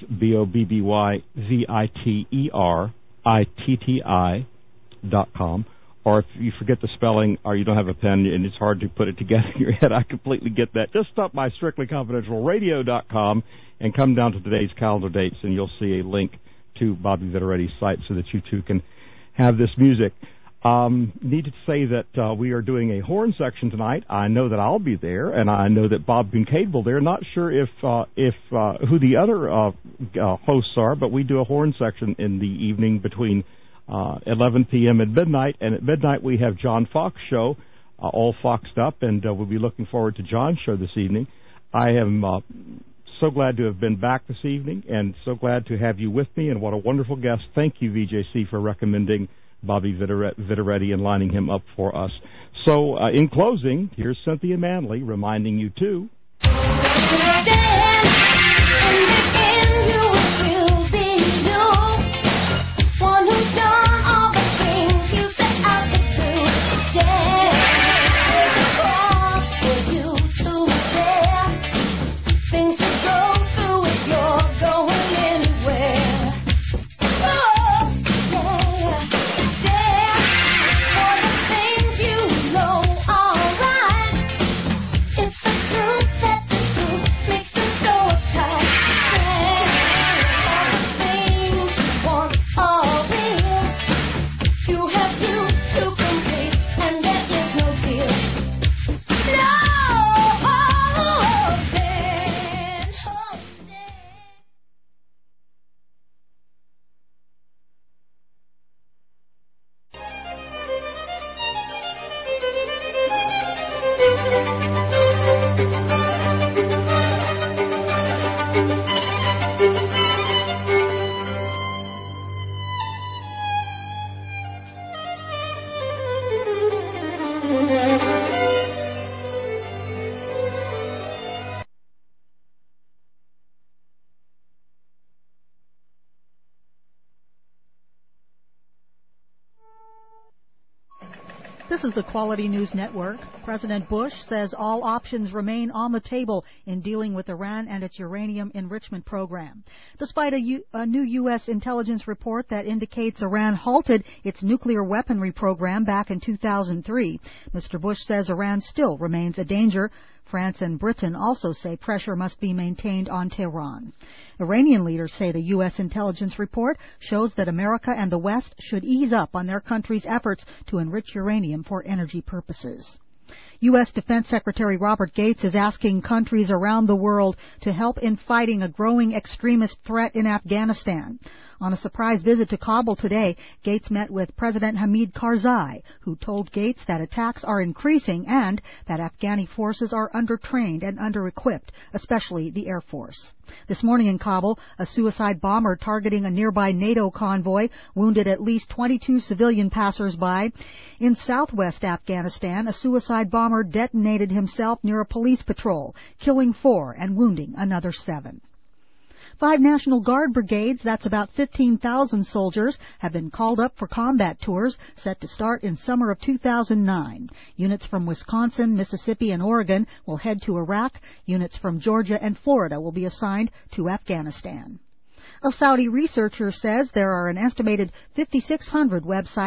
BobbyViteretti.com. Or if you forget the spelling or you don't have a pen and it's hard to put it together in your head, I completely get that. Just stop by StrictlyConfidentialRadio.com and come down to today's calendar dates, and you'll see a link to Bobby Viteretti's site so that you too can have this music. Need to say that we are doing a horn section tonight. I know that I'll be there, and I know that Bob Kincaid will be there. Not sure if who the other hosts are, but we do a horn section in the evening between 11 p.m. and midnight, and at midnight we have John Fox show, all foxed up, and we'll be looking forward to John's show this evening. I am so glad to have been back this evening, and so glad to have you with me, and what a wonderful guest. Thank you, VJC, for recommending Bobby Viteretti and lining him up for us. So, in closing, here's Cynthia Manley reminding you to... It's the truth that the truth makes us so This is the Quality News Network. President Bush says all options remain on the table in dealing with Iran and its uranium enrichment program. Despite a new U.S. intelligence report that indicates Iran halted its nuclear weaponry program back in 2003, Mr. Bush says Iran still remains a danger. France and Britain also say pressure must be maintained on Tehran. Iranian leaders say the U.S. intelligence report shows that America and the West should ease up on their country's efforts to enrich uranium for energy purposes. U.S. Defense Secretary Robert Gates is asking countries around the world to help in fighting a growing extremist threat in Afghanistan. On a surprise visit to Kabul today, Gates met with President Hamid Karzai, who told Gates that attacks are increasing and that Afghani forces are undertrained and under-equipped, especially the Air Force. This morning in Kabul, a suicide bomber targeting a nearby NATO convoy wounded at least 22 civilian passers-by. In southwest Afghanistan, a suicide bomber detonated himself near a police patrol, killing 4 and wounding another 7. 5 National Guard brigades, that's about 15,000 soldiers, have been called up for combat tours set to start in summer of 2009. Units from Wisconsin, Mississippi, and Oregon will head to Iraq. Units from Georgia and Florida will be assigned to Afghanistan. A Saudi researcher says there are an estimated 5,600 websites